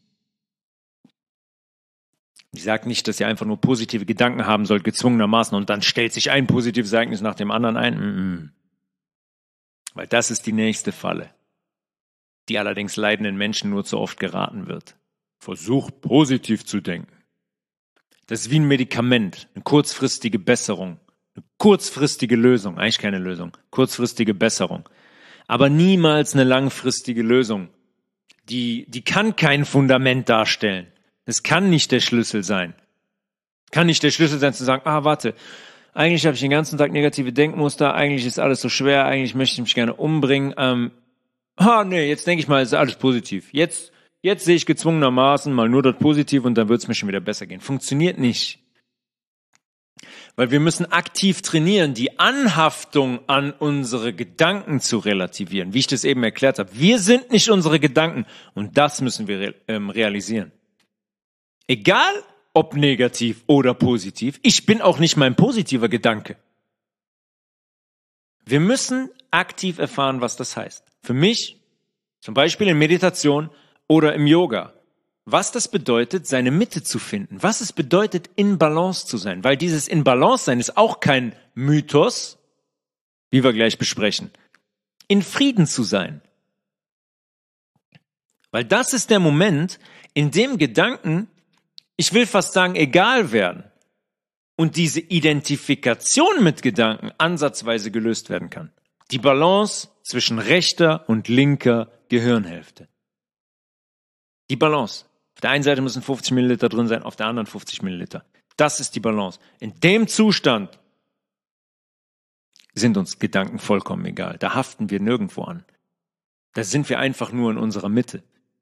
Ich sage nicht, dass ihr einfach nur positive Gedanken haben sollt, gezwungenermaßen, und dann stellt sich ein positives Ereignis nach dem anderen ein. Weil das ist die nächste Falle. die allerdings leidenden Menschen nur zu oft geraten wird. Versuch positiv zu denken. Das ist wie ein Medikament, eine kurzfristige Besserung, eine kurzfristige Lösung, eigentlich keine Lösung, kurzfristige Besserung, aber niemals eine langfristige Lösung. Die kann kein Fundament darstellen. Es kann nicht der Schlüssel sein. Kann nicht der Schlüssel sein zu sagen, warte, eigentlich habe ich den ganzen Tag negative Denkmuster, eigentlich ist alles so schwer, eigentlich möchte ich mich gerne umbringen. Nee, jetzt denke ich mal, es ist alles positiv. Jetzt sehe ich gezwungenermaßen mal nur das Positive und dann wird es mir schon wieder besser gehen. Funktioniert nicht. Weil wir müssen aktiv trainieren, die Anhaftung an unsere Gedanken zu relativieren, wie ich das eben erklärt habe. Wir sind nicht unsere Gedanken und das müssen wir realisieren. Egal, ob negativ oder positiv, ich bin auch nicht mein positiver Gedanke. Wir müssen aktiv erfahren, was das heißt. Für mich, zum Beispiel in Meditation oder im Yoga, was das bedeutet, seine Mitte zu finden, was es bedeutet, in Balance zu sein, weil dieses in Balance sein ist auch kein Mythos, wie wir gleich besprechen, in Frieden zu sein. Weil das ist der Moment, in dem Gedanken, ich will fast sagen, egal werden und diese Identifikation mit Gedanken ansatzweise gelöst werden kann. Die Balance zwischen rechter und linker Gehirnhälfte. Die Balance. Auf der einen Seite müssen 50 Milliliter drin sein, auf der anderen 50 Milliliter. Das ist die Balance. In dem Zustand sind uns Gedanken vollkommen egal. Da haften wir nirgendwo an. Da sind wir einfach nur in unserer Mitte.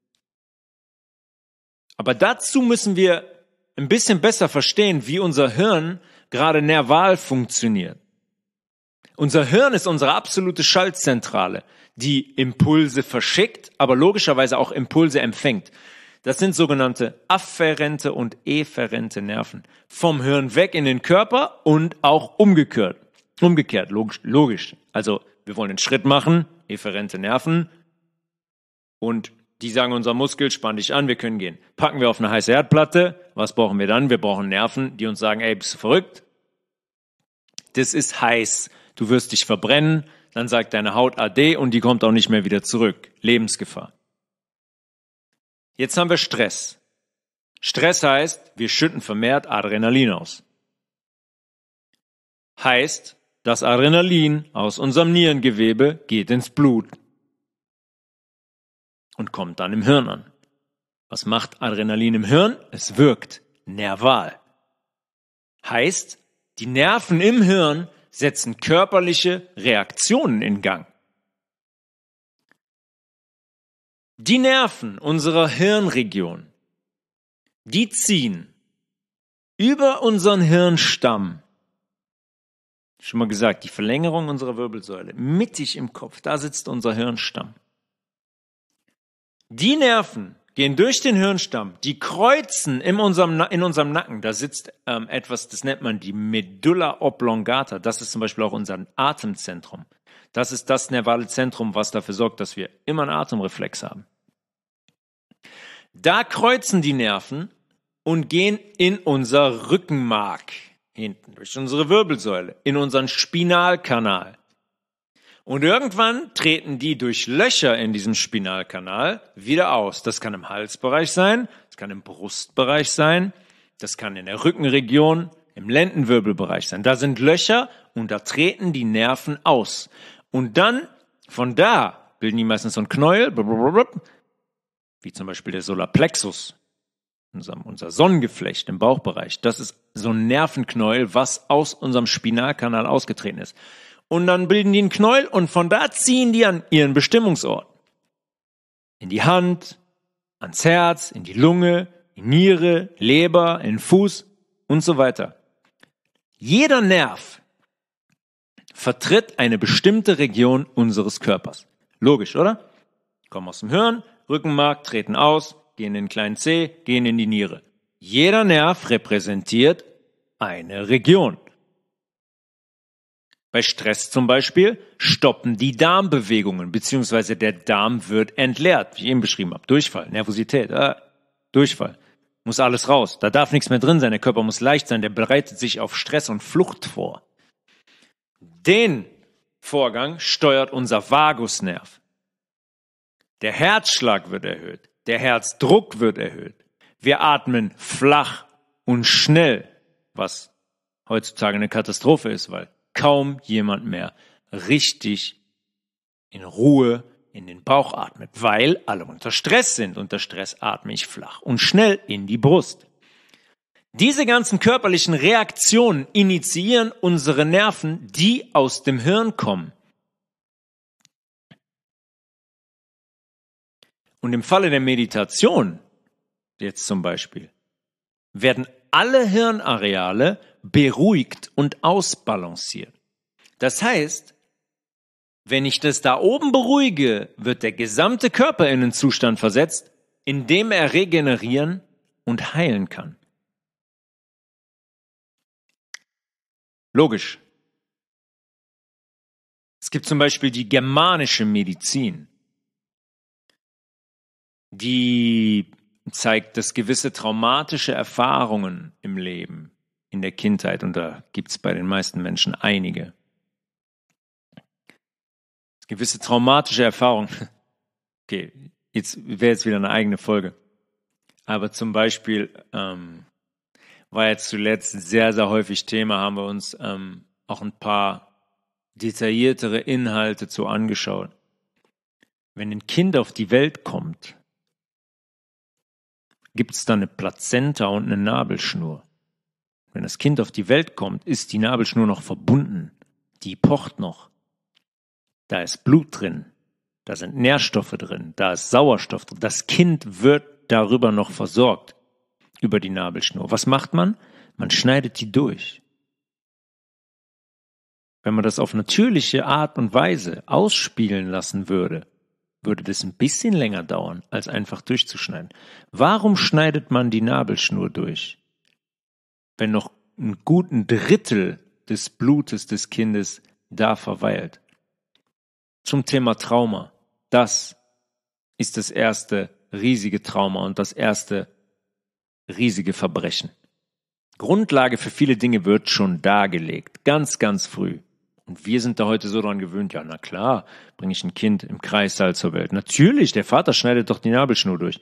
Aber dazu müssen wir ein bisschen besser verstehen, wie unser Hirn gerade nerval funktioniert. Unser Hirn ist unsere absolute Schaltzentrale, die Impulse verschickt, aber logischerweise auch Impulse empfängt. Das sind sogenannte afferente und efferente Nerven. Vom Hirn weg in den Körper und auch umgekehrt. Logisch. Also wir wollen einen Schritt machen, efferente Nerven und die sagen unser Muskel, spann dich an, wir können gehen. Packen wir auf eine heiße Herdplatte, was brauchen wir dann? Wir brauchen Nerven, die uns sagen, ey, bist du verrückt? Das ist heiß, du wirst dich verbrennen, dann sagt deine Haut Ade und die kommt auch nicht mehr wieder zurück. Lebensgefahr. Jetzt haben wir Stress. Stress heißt, wir schütten vermehrt Adrenalin aus. Heißt, das Adrenalin aus unserem Nierengewebe geht ins Blut und kommt dann im Hirn an. Was macht Adrenalin im Hirn? Es wirkt nerval. Heißt, die Nerven im Hirn setzen körperliche Reaktionen in Gang. Die Nerven unserer Hirnregion, die ziehen über unseren Hirnstamm, schon mal gesagt, die Verlängerung unserer Wirbelsäule, mittig im Kopf, da sitzt unser Hirnstamm. Die Nerven gehen durch den Hirnstamm, die kreuzen in unserem Nacken, da sitzt etwas, das nennt man die Medulla oblongata, das ist zum Beispiel auch unser Atemzentrum. Das ist das nervale Zentrum, was dafür sorgt, dass wir immer einen Atemreflex haben. Da kreuzen die Nerven und gehen in unser Rückenmark, hinten durch unsere Wirbelsäule, in unseren Spinalkanal. Und irgendwann treten die durch Löcher in diesem Spinalkanal wieder aus. Das kann im Halsbereich sein, das kann im Brustbereich sein, das kann in der Rückenregion, im Lendenwirbelbereich sein. Da sind Löcher und da treten die Nerven aus. Und dann, von da, bilden die meistens so ein Knäuel, wie zum Beispiel der Solarplexus, unser Sonnengeflecht im Bauchbereich. Das ist so ein Nervenknäuel, was aus unserem Spinalkanal ausgetreten ist. Und dann bilden die einen Knäuel und von da ziehen die an ihren Bestimmungsort. In die Hand, ans Herz, in die Lunge, in die Niere, Leber, in den Fuß und so weiter. Jeder Nerv vertritt eine bestimmte Region unseres Körpers. Logisch, oder? Kommen aus dem Hirn, Rückenmark, treten aus, gehen in den kleinen Zeh, gehen in die Niere. Jeder Nerv repräsentiert eine Region. Bei Stress zum Beispiel stoppen die Darmbewegungen, beziehungsweise der Darm wird entleert, wie ich eben beschrieben habe. Durchfall, Nervosität, Durchfall. Muss alles raus. Da darf nichts mehr drin sein. Der Körper muss leicht sein. Der bereitet sich auf Stress und Flucht vor. Den Vorgang steuert unser Vagusnerv. Der Herzschlag wird erhöht. Der Herzdruck wird erhöht. Wir atmen flach und schnell, was heutzutage eine Katastrophe ist, weil kaum jemand mehr richtig in Ruhe in den Bauch atmet, weil alle unter Stress sind. Unter Stress atme ich flach und schnell in die Brust. Diese ganzen körperlichen Reaktionen initiieren unsere Nerven, die aus dem Hirn kommen. Und im Falle der Meditation, jetzt zum Beispiel, werden alle Hirnareale beruhigt und ausbalanciert. Das heißt, wenn ich das da oben beruhige, wird der gesamte Körper in einen Zustand versetzt, in dem er regenerieren und heilen kann. Logisch. Es gibt zum Beispiel die germanische Medizin, die zeigt, dass gewisse traumatische Erfahrungen im Leben, in der Kindheit, und da gibt es bei den meisten Menschen einige, gewisse traumatische Erfahrungen, okay, wäre jetzt wieder eine eigene Folge, aber zum Beispiel war jetzt zuletzt sehr, sehr häufig Thema, haben wir uns auch ein paar detailliertere Inhalte zu angeschaut. Wenn ein Kind auf die Welt kommt, gibt es da eine Plazenta und eine Nabelschnur. Wenn das Kind auf die Welt kommt, ist die Nabelschnur noch verbunden, die pocht noch. Da ist Blut drin, da sind Nährstoffe drin, da ist Sauerstoff drin. Das Kind wird darüber noch versorgt, über die Nabelschnur. Was macht man? Man schneidet die durch. Wenn man das auf natürliche Art und Weise ausspielen lassen würde, würde das ein bisschen länger dauern, als einfach durchzuschneiden. Warum schneidet man die Nabelschnur durch, wenn noch ein guten Drittel des Blutes des Kindes da verweilt? Zum Thema Trauma. Das ist das erste riesige Trauma und das erste riesige Verbrechen. Grundlage für viele Dinge wird schon dargelegt, ganz, ganz früh. Und wir sind da heute so dran gewöhnt, ja, na klar, bringe ich ein Kind im Kreissaal zur Welt. Natürlich, der Vater schneidet doch die Nabelschnur durch.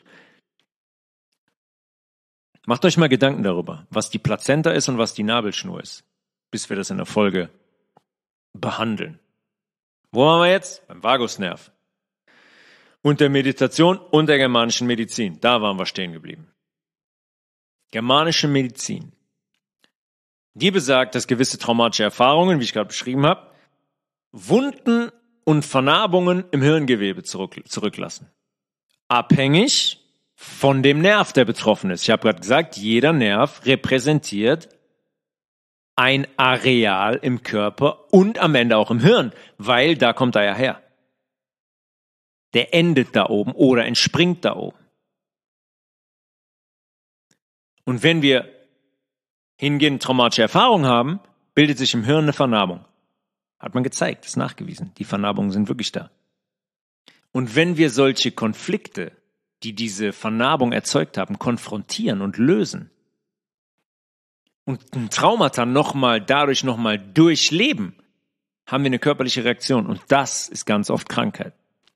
Macht euch mal Gedanken darüber, was die Plazenta ist und was die Nabelschnur ist, bis wir das in der Folge behandeln. Wo waren wir jetzt? Beim Vagusnerv. Und der Meditation und der germanischen Medizin. Da waren wir stehen geblieben. Germanische Medizin. Die besagt, dass gewisse traumatische Erfahrungen, wie ich gerade beschrieben habe, Wunden und Vernarbungen im Hirngewebe zurücklassen. Abhängig von dem Nerv, der betroffen ist. Ich habe gerade gesagt, jeder Nerv repräsentiert ein Areal im Körper und am Ende auch im Hirn, weil da kommt er ja her. Der endet da oben oder entspringt da oben. Und wenn wir hingehend traumatische Erfahrungen haben, bildet sich im Hirn eine Vernarbung. Hat man gezeigt, ist nachgewiesen. Die Vernarbungen sind wirklich da. Und wenn wir solche Konflikte, die diese Vernarbung erzeugt haben, konfrontieren und lösen und ein Traumata dadurch nochmal durchleben, haben wir eine körperliche Reaktion. Und das ist ganz oft Krankheit.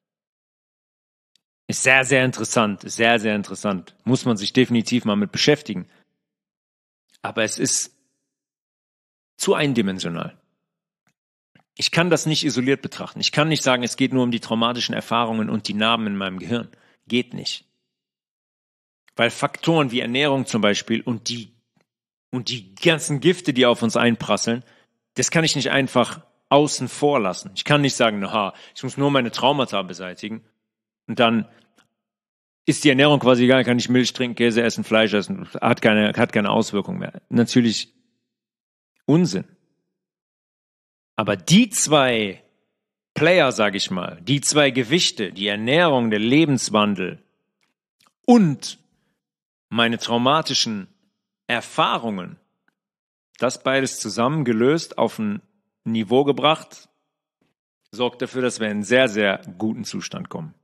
Ist sehr, sehr interessant. Ist sehr, sehr interessant. Muss man sich definitiv mal mit beschäftigen. Aber es ist zu eindimensional. Ich kann das nicht isoliert betrachten. Ich kann nicht sagen, es geht nur um die traumatischen Erfahrungen und die Narben in meinem Gehirn. Geht nicht. Weil Faktoren wie Ernährung zum Beispiel und die ganzen Gifte, die auf uns einprasseln, das kann ich nicht einfach außen vor lassen. Ich kann nicht sagen, ich muss nur meine Traumata beseitigen und dann ist die Ernährung quasi egal, kann ich Milch trinken, Käse essen, Fleisch essen, hat keine Auswirkung mehr. Natürlich Unsinn. Aber die zwei Player, sage ich mal, die zwei Gewichte, die Ernährung, der Lebenswandel und meine traumatischen Erfahrungen, das beides zusammen gelöst, auf ein Niveau gebracht, sorgt dafür, dass wir in einen sehr, sehr guten Zustand kommen.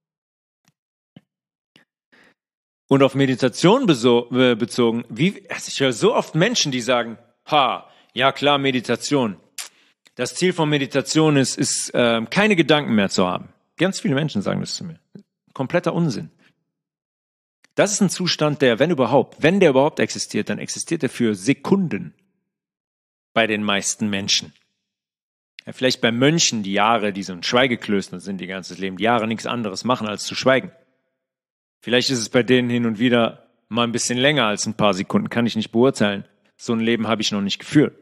Und auf Meditation bezogen, ich höre so oft Menschen, die sagen, ja klar, Meditation. Das Ziel von Meditation ist keine Gedanken mehr zu haben. Ganz viele Menschen sagen das zu mir. Kompletter Unsinn. Das ist ein Zustand, der, wenn der überhaupt existiert, dann existiert er für Sekunden bei den meisten Menschen. Ja, vielleicht bei Mönchen, die so in Schweigeklöstern sind, ihr ganzes Leben, die Jahre nichts anderes machen, als zu schweigen. Vielleicht ist es bei denen hin und wieder mal ein bisschen länger als ein paar Sekunden, kann ich nicht beurteilen. So ein Leben habe ich noch nicht geführt.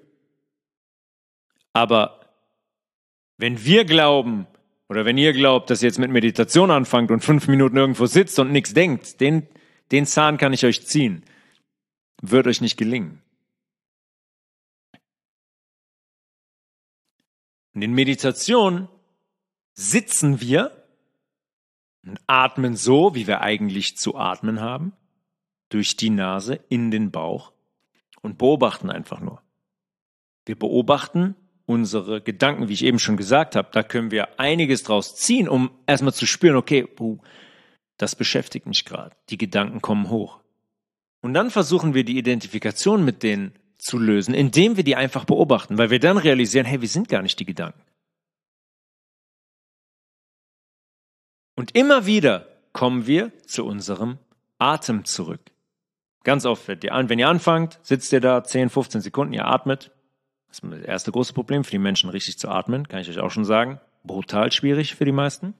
Aber wenn wir glauben, oder wenn ihr glaubt, dass ihr jetzt mit Meditation anfangt und 5 Minuten irgendwo sitzt und nichts denkt, den Zahn kann ich euch ziehen. Wird euch nicht gelingen. Und in Meditation sitzen wir und atmen so, wie wir eigentlich zu atmen haben, durch die Nase in den Bauch und beobachten einfach nur. Wir beobachten unsere Gedanken, wie ich eben schon gesagt habe. Da können wir einiges draus ziehen, um erstmal zu spüren, okay, das beschäftigt mich gerade. Die Gedanken kommen hoch. Und dann versuchen wir die Identifikation mit denen zu lösen, indem wir die einfach beobachten, weil wir dann realisieren, hey, wir sind gar nicht die Gedanken. Und immer wieder kommen wir zu unserem Atem zurück. Ganz oft wenn ihr anfangt, sitzt ihr da 10, 15 Sekunden, ihr atmet. Das ist das erste große Problem für die Menschen, richtig zu atmen, kann ich euch auch schon sagen. Brutal schwierig für die meisten.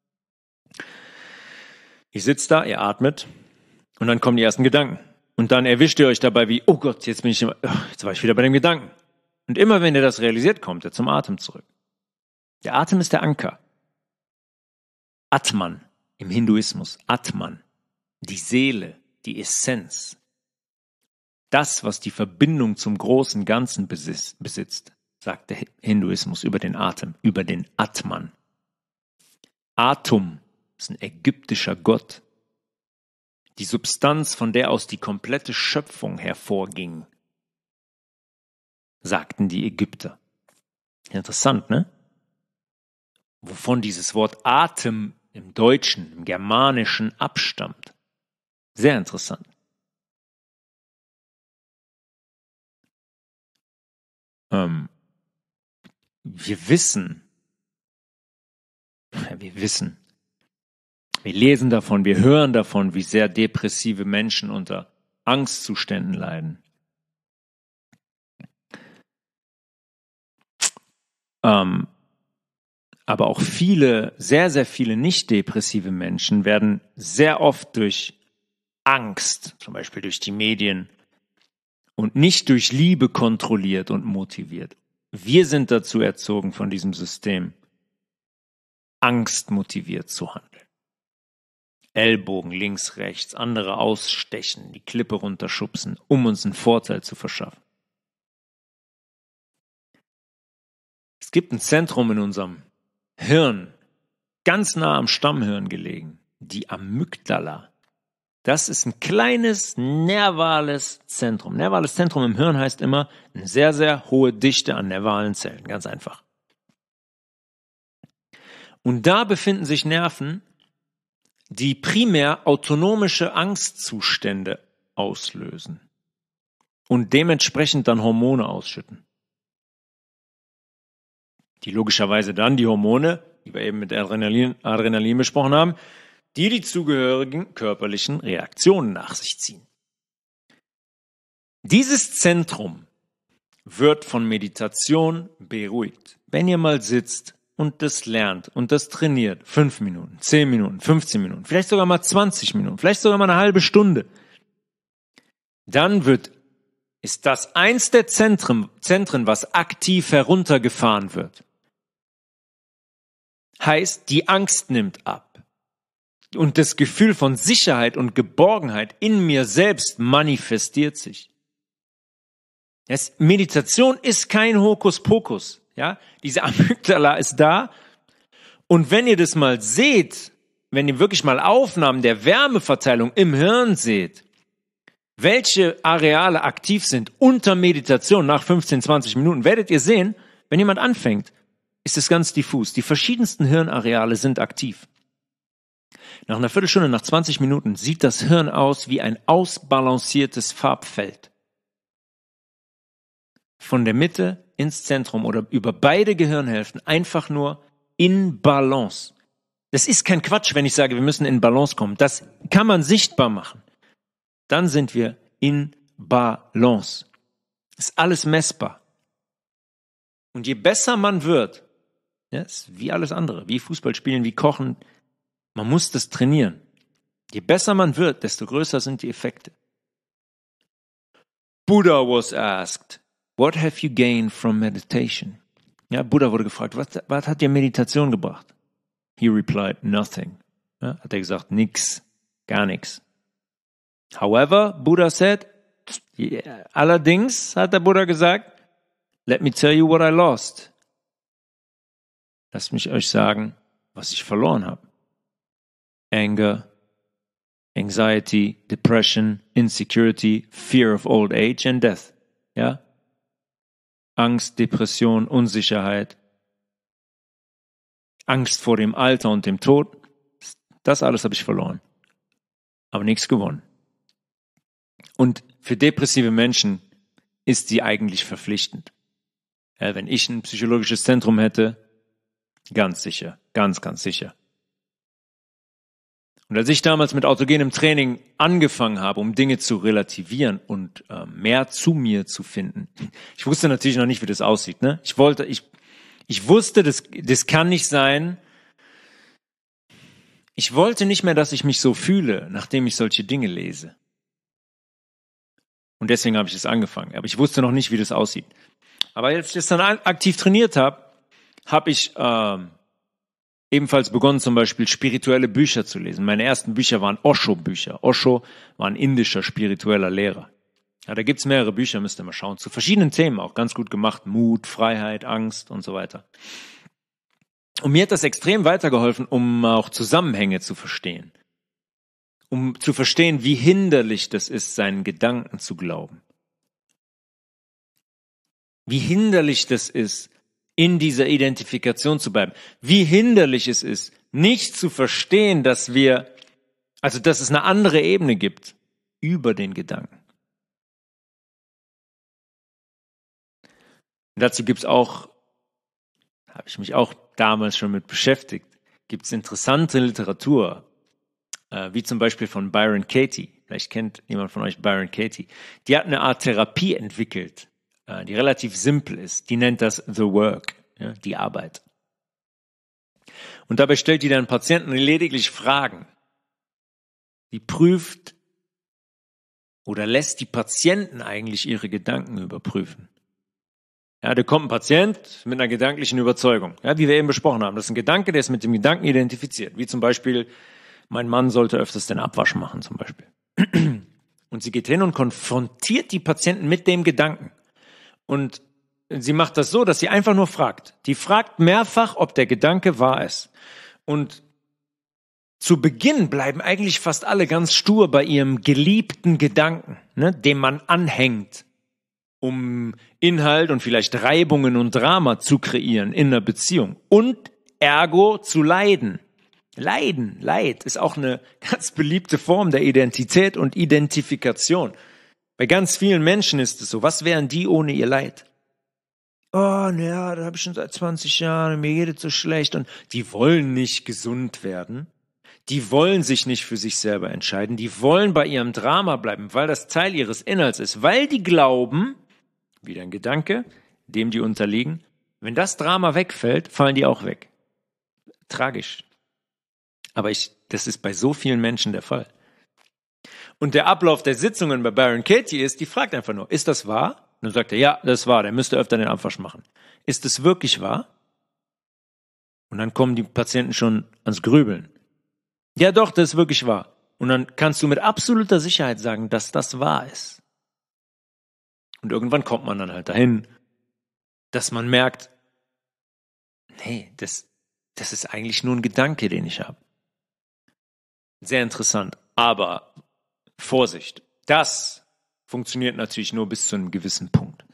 Ihr sitzt da, ihr atmet und dann kommen die ersten Gedanken. Und dann erwischt ihr euch dabei wie, oh Gott, jetzt war ich wieder bei dem Gedanken. Und immer wenn ihr das realisiert, kommt ihr zum Atem zurück. Der Atem ist der Anker. Atman im Hinduismus, Atman, die Seele, die Essenz. Das, was die Verbindung zum großen Ganzen besitzt, sagt der Hinduismus über den Atem, über den Atman. Atum ist ein ägyptischer Gott. Die Substanz, von der aus die komplette Schöpfung hervorging, sagten die Ägypter. Interessant, ne? Wovon dieses Wort Atem im Deutschen, im Germanischen abstammt. Sehr interessant. Wir lesen davon, wir hören davon, wie sehr depressive Menschen unter Angstzuständen leiden. Aber auch sehr, sehr viele nicht depressive Menschen werden sehr oft durch Angst, zum Beispiel durch die Medien, und nicht durch Liebe kontrolliert und motiviert. Wir sind dazu erzogen von diesem System, angstmotiviert zu handeln. Ellbogen links, rechts, andere ausstechen, die Klippe runterschubsen, um uns einen Vorteil zu verschaffen. Es gibt ein Zentrum in unserem Hirn, ganz nah am Stammhirn gelegen, die Amygdala. Das ist ein kleines nervales Zentrum. Nervales Zentrum im Hirn heißt immer eine sehr, sehr hohe Dichte an nervalen Zellen, ganz einfach. Und da befinden sich Nerven, die primär autonomische Angstzustände auslösen und dementsprechend dann Hormone ausschütten. Die logischerweise dann die Hormone, die wir eben mit Adrenalin besprochen haben, die zugehörigen körperlichen Reaktionen nach sich ziehen. Dieses Zentrum wird von Meditation beruhigt. Wenn ihr mal sitzt und das lernt und das trainiert, 5 Minuten, 10 Minuten, 15 Minuten, vielleicht sogar mal 20 Minuten, vielleicht sogar mal eine halbe Stunde, dann ist das eins der Zentren, was aktiv heruntergefahren wird. Heißt, die Angst nimmt ab. Und das Gefühl von Sicherheit und Geborgenheit in mir selbst manifestiert sich. Meditation ist kein Hokuspokus. Ja? Diese Amygdala ist da. Und wenn ihr das mal seht, wenn ihr wirklich mal Aufnahmen der Wärmeverteilung im Hirn seht, welche Areale aktiv sind unter Meditation nach 15, 20 Minuten, werdet ihr sehen, wenn jemand anfängt, ist es ganz diffus. Die verschiedensten Hirnareale sind aktiv. Nach einer Viertelstunde, nach 20 Minuten sieht das Hirn aus wie ein ausbalanciertes Farbfeld. Von der Mitte ins Zentrum oder über beide Gehirnhälften einfach nur in Balance. Das ist kein Quatsch, wenn ich sage, wir müssen in Balance kommen. Das kann man sichtbar machen. Dann sind wir in Balance. Ist alles messbar. Und je besser man wird, ja, ist wie alles andere, wie Fußball spielen, wie Kochen, man muss das trainieren. Je besser man wird, desto größer sind die Effekte. Buddha was asked, what have you gained from meditation? Ja, Buddha wurde gefragt, was hat dir Meditation gebracht? He replied, nothing. Ja, hat er gesagt, nix, gar nichts. However, Buddha said, yeah, allerdings hat der Buddha gesagt, let me tell you what I lost. Lasst mich euch sagen, was ich verloren habe. Anger, anxiety, depression, insecurity, fear of old age and death. Ja? Angst, Depression, Unsicherheit, Angst vor dem Alter und dem Tod. Das alles habe ich verloren. Aber nichts gewonnen. Und für depressive Menschen ist sie eigentlich verpflichtend. Ja, wenn ich ein psychologisches Zentrum hätte, ganz sicher, ganz sicher. Und als ich damals mit autogenem Training angefangen habe, um Dinge zu relativieren und mehr zu mir zu finden, ich wusste natürlich noch nicht, wie das aussieht. Ne? Ich wusste, das kann nicht sein. Ich wollte nicht mehr, dass ich mich so fühle, nachdem ich solche Dinge lese. Und deswegen habe ich es angefangen. Aber ich wusste noch nicht, wie das aussieht. Aber als ich das dann aktiv trainiert habe, habe ich ebenfalls begonnen, zum Beispiel spirituelle Bücher zu lesen. Meine ersten Bücher waren Osho-Bücher. Osho war ein indischer spiritueller Lehrer. Ja, da gibt's mehrere Bücher, müsst ihr mal schauen, zu verschiedenen Themen, auch ganz gut gemacht. Mut, Freiheit, Angst und so weiter. Und mir hat das extrem weitergeholfen, um auch Zusammenhänge zu verstehen. Um zu verstehen, wie hinderlich das ist, seinen Gedanken zu glauben. Wie hinderlich das ist, in dieser Identifikation zu bleiben. Wie hinderlich es ist, nicht zu verstehen, dass es eine andere Ebene gibt über den Gedanken. Und dazu gibt's auch, habe ich mich auch damals schon mit beschäftigt, gibt's interessante Literatur, wie zum Beispiel von Byron Katie. Vielleicht kennt jemand von euch Byron Katie. Die hat eine Art Therapie entwickelt, die relativ simpel ist. Die nennt das The Work, ja, die Arbeit. Und dabei stellt die dann Patienten lediglich Fragen. Die prüft oder lässt die Patienten eigentlich ihre Gedanken überprüfen. Ja, da kommt ein Patient mit einer gedanklichen Überzeugung, ja, wie wir eben besprochen haben. Das ist ein Gedanke, der ist mit dem Gedanken identifiziert. Wie zum Beispiel, mein Mann sollte öfters den Abwasch machen, zum Beispiel. Und sie geht hin und konfrontiert die Patienten mit dem Gedanken. Und sie macht das so, dass sie einfach nur fragt. Die fragt mehrfach, ob der Gedanke wahr ist. Und zu Beginn bleiben eigentlich fast alle ganz stur bei ihrem geliebten Gedanken, ne, dem man anhängt, um Inhalt und vielleicht Reibungen und Drama zu kreieren in einer Beziehung. Und ergo zu leiden. Leid ist auch eine ganz beliebte Form der Identität und Identifikation. Bei ganz vielen Menschen ist es so. Was wären die ohne ihr Leid? Oh, naja, das habe ich schon seit 20 Jahren, mir geht es so schlecht. Und die wollen nicht gesund werden. Die wollen sich nicht für sich selber entscheiden. Die wollen bei ihrem Drama bleiben, weil das Teil ihres Inhalts ist. Weil die glauben, wieder ein Gedanke, dem die unterliegen, wenn das Drama wegfällt, fallen die auch weg. Tragisch. Aber das ist bei so vielen Menschen der Fall. Und der Ablauf der Sitzungen bei Byron Katie ist, die fragt einfach nur, ist das wahr? Und dann sagt er, ja, das ist wahr, der müsste öfter den Abwasch machen. Ist es wirklich wahr? Und dann kommen die Patienten schon ans Grübeln. Ja doch, das ist wirklich wahr. Und dann kannst du mit absoluter Sicherheit sagen, dass das wahr ist. Und irgendwann kommt man dann halt dahin, dass man merkt, nee, das ist eigentlich nur ein Gedanke, den ich habe. Sehr interessant. Aber Vorsicht, das funktioniert natürlich nur bis zu einem gewissen Punkt.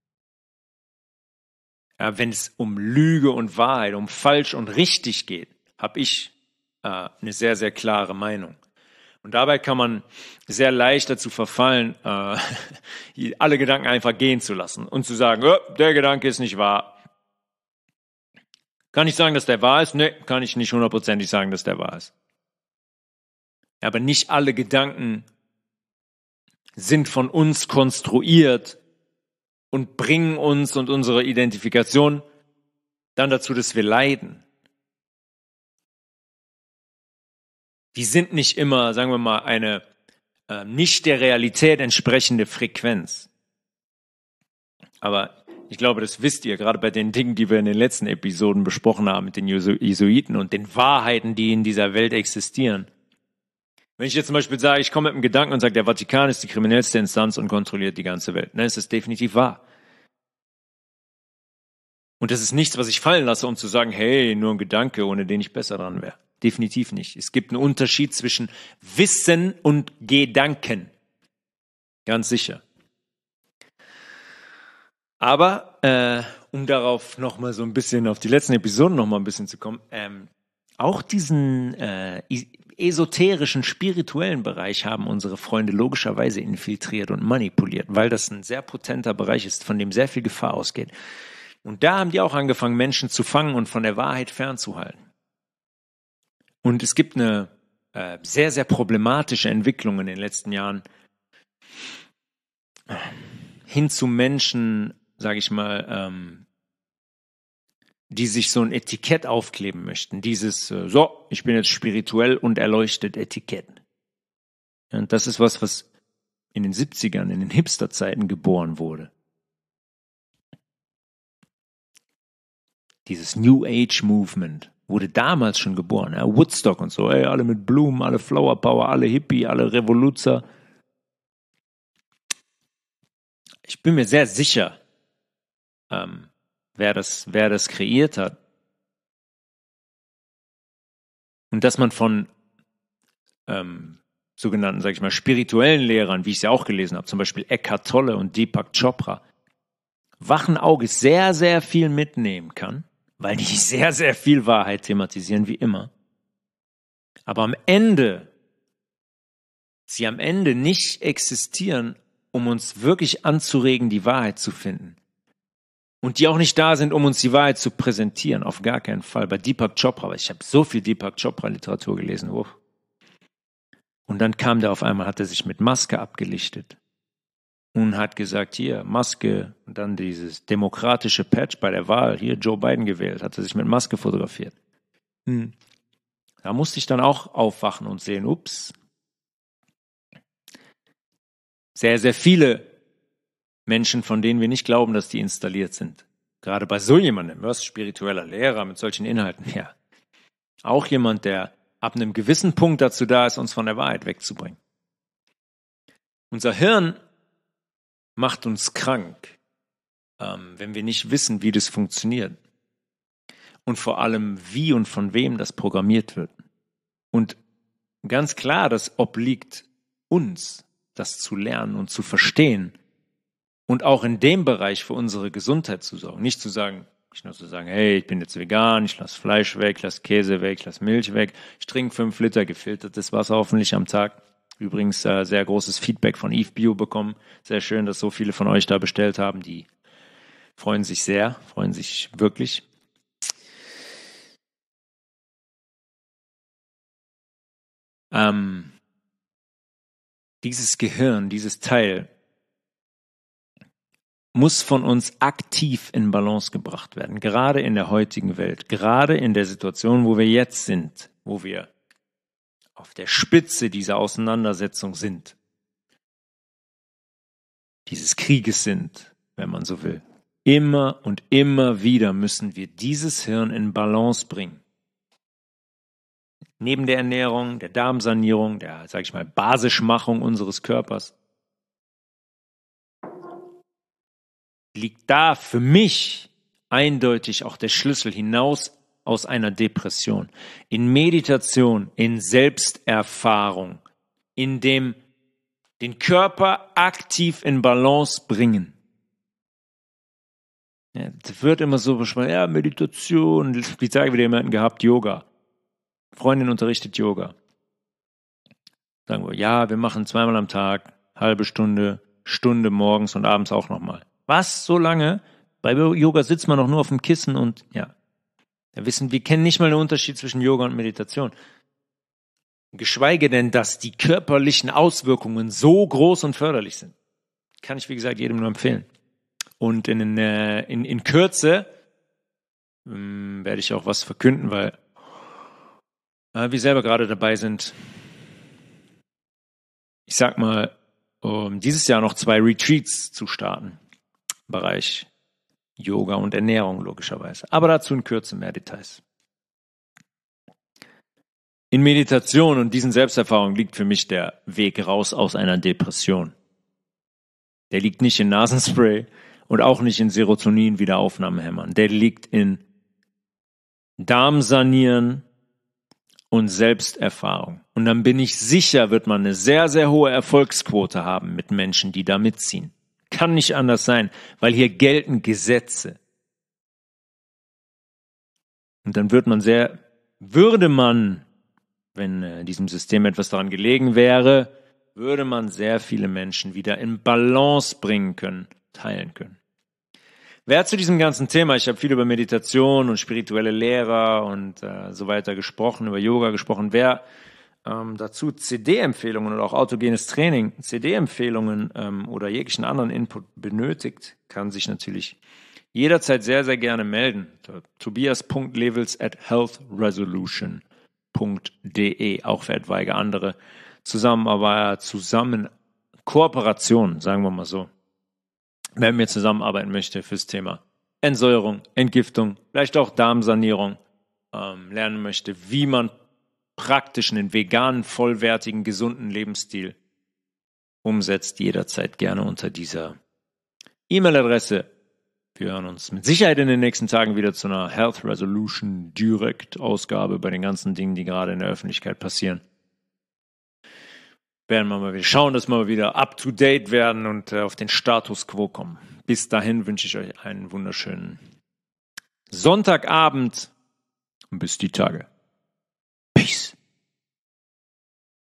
Ja, wenn es um Lüge und Wahrheit, um falsch und richtig geht, habe ich eine sehr, sehr klare Meinung. Und dabei kann man sehr leicht dazu verfallen, alle Gedanken einfach gehen zu lassen und zu sagen, oh, der Gedanke ist nicht wahr. Kann ich sagen, dass der wahr ist? Nee, kann ich nicht hundertprozentig sagen, dass der wahr ist. Aber nicht alle Gedanken sind von uns konstruiert und bringen uns und unsere Identifikation dann dazu, dass wir leiden. Die sind nicht immer, sagen wir mal, eine nicht der Realität entsprechende Frequenz. Aber ich glaube, das wisst ihr, gerade bei den Dingen, die wir in den letzten Episoden besprochen haben, mit den Jesuiten und den Wahrheiten, die in dieser Welt existieren. Wenn ich jetzt zum Beispiel sage, ich komme mit einem Gedanken und sage, der Vatikan ist die kriminellste Instanz und kontrolliert die ganze Welt, dann ist das definitiv wahr. Und das ist nichts, was ich fallen lasse, um zu sagen, hey, nur ein Gedanke, ohne den ich besser dran wäre. Definitiv nicht. Es gibt einen Unterschied zwischen Wissen und Gedanken. Ganz sicher. Aber, um darauf nochmal so ein bisschen, auf die letzten Episoden nochmal ein bisschen zu kommen, auch diesen esoterischen, spirituellen Bereich haben unsere Freunde logischerweise infiltriert und manipuliert, weil das ein sehr potenter Bereich ist, von dem sehr viel Gefahr ausgeht. Und da haben die auch angefangen, Menschen zu fangen und von der Wahrheit fernzuhalten. Und es gibt eine sehr, sehr problematische Entwicklung in den letzten Jahren hin zu Menschen, sage ich mal, die sich so ein Etikett aufkleben möchten. Dieses, so, ich bin jetzt spirituell und erleuchtet Etikett. Und das ist was in den 70ern, in den Hipster-Zeiten geboren wurde. Dieses New Age Movement wurde damals schon geboren. Ja, Woodstock und so, alle mit Blumen, alle Flower Power, alle Hippie, alle Revoluzer. Ich bin mir sehr sicher, wer das kreiert hat. Und dass man von sogenannten, sag ich mal, spirituellen Lehrern, wie ich es ja auch gelesen habe, zum Beispiel Eckhart Tolle und Deepak Chopra, wachen Auges sehr, sehr viel mitnehmen kann, weil die sehr, sehr viel Wahrheit thematisieren, wie immer. Aber sie am Ende nicht existieren, um uns wirklich anzuregen, die Wahrheit zu finden. Und die auch nicht da sind, um uns die Wahrheit zu präsentieren, auf gar keinen Fall. Bei Deepak Chopra, weil ich habe so viel Deepak Chopra-Literatur gelesen. Uff. Und dann kam der auf einmal, hat er sich mit Maske abgelichtet und hat gesagt, hier, Maske, und dann dieses demokratische Patch bei der Wahl, hier Joe Biden gewählt, hat er sich mit Maske fotografiert. Da musste ich dann auch aufwachen und sehen, ups, sehr, sehr viele Menschen, von denen wir nicht glauben, dass die installiert sind. Gerade bei so jemandem, was spiritueller Lehrer mit solchen Inhalten, ja. Auch jemand, der ab einem gewissen Punkt dazu da ist, uns von der Wahrheit wegzubringen. Unser Hirn macht uns krank, wenn wir nicht wissen, wie das funktioniert. Und vor allem, wie und von wem das programmiert wird. Und ganz klar, das obliegt uns, das zu lernen und zu verstehen. Und auch in dem Bereich für unsere Gesundheit zu sorgen. Nicht nur zu sagen, hey, ich bin jetzt vegan, ich lasse Fleisch weg, ich lasse Käse weg, ich lasse Milch weg, ich trinke 5 Liter gefiltertes Wasser hoffentlich am Tag. Übrigens sehr großes Feedback von Eve Bio bekommen. Sehr schön, dass so viele von euch da bestellt haben. Die freuen sich wirklich. Dieses Gehirn, dieses Teil, muss von uns aktiv in Balance gebracht werden, gerade in der heutigen Welt, gerade in der Situation, wo wir jetzt sind, wo wir auf der Spitze dieser Auseinandersetzung sind, dieses Krieges sind, wenn man so will. Immer und immer wieder müssen wir dieses Hirn in Balance bringen. Neben der Ernährung, der Darmsanierung, der, sag ich mal, Basischmachung unseres Körpers, liegt da für mich eindeutig auch der Schlüssel hinaus aus einer Depression. In Meditation, in Selbsterfahrung, in dem den Körper aktiv in Balance bringen. Ja, das wird immer so beschrieben, ja, Meditation, die Tage wieder jemanden gehabt, Yoga. Freundin unterrichtet Yoga. Sagen wir, ja, wir machen 2-mal am Tag, halbe Stunde, Stunde morgens und abends auch nochmal. Was? So lange? Bei Yoga sitzt man doch nur auf dem Kissen und ja. Wir kennen nicht mal einen Unterschied zwischen Yoga und Meditation. Geschweige denn, dass die körperlichen Auswirkungen so groß und förderlich sind. Kann ich, wie gesagt, jedem nur empfehlen. Und in Kürze werde ich auch was verkünden, weil wir selber gerade dabei sind, ich sag mal, dieses Jahr noch 2 Retreats zu starten. Im Bereich Yoga und Ernährung, logischerweise. Aber dazu in Kürze mehr Details. In Meditation und diesen Selbsterfahrungen liegt für mich der Weg raus aus einer Depression. Der liegt nicht in Nasenspray und auch nicht in Serotonin-Wiederaufnahmehämmern. Der liegt in Darmsanieren und Selbsterfahrung. Und dann bin ich sicher, wird man eine sehr, sehr hohe Erfolgsquote haben mit Menschen, die da mitziehen. Kann nicht anders sein, weil hier gelten Gesetze. Und dann würde man, wenn diesem System etwas daran gelegen wäre, würde man sehr viele Menschen wieder in Balance bringen können, teilen können. Wer zu diesem ganzen Thema, ich habe viel über Meditation und spirituelle Lehrer und so weiter gesprochen, über Yoga gesprochen, wer dazu CD-Empfehlungen oder auch autogenes Training, CD-Empfehlungen oder jeglichen anderen Input benötigt, kann sich natürlich jederzeit sehr, sehr gerne melden. tobias.levels@healthresolution.de, auch für etwaige andere Kooperationen, sagen wir mal so. Wer mit mir zusammenarbeiten möchte fürs Thema Entsäuerung, Entgiftung, vielleicht auch Darmsanierung, lernen möchte, wie man praktisch einen veganen, vollwertigen, gesunden Lebensstil umsetzt, jederzeit gerne unter dieser E-Mail-Adresse. Wir hören uns mit Sicherheit in den nächsten Tagen wieder zu einer Health Resolution Direkt-Ausgabe bei den ganzen Dingen, die gerade in der Öffentlichkeit passieren. Werden wir mal wieder schauen, dass wir wieder up-to-date werden und auf den Status quo kommen. Bis dahin wünsche ich euch einen wunderschönen Sonntagabend und bis die Tage. Peace.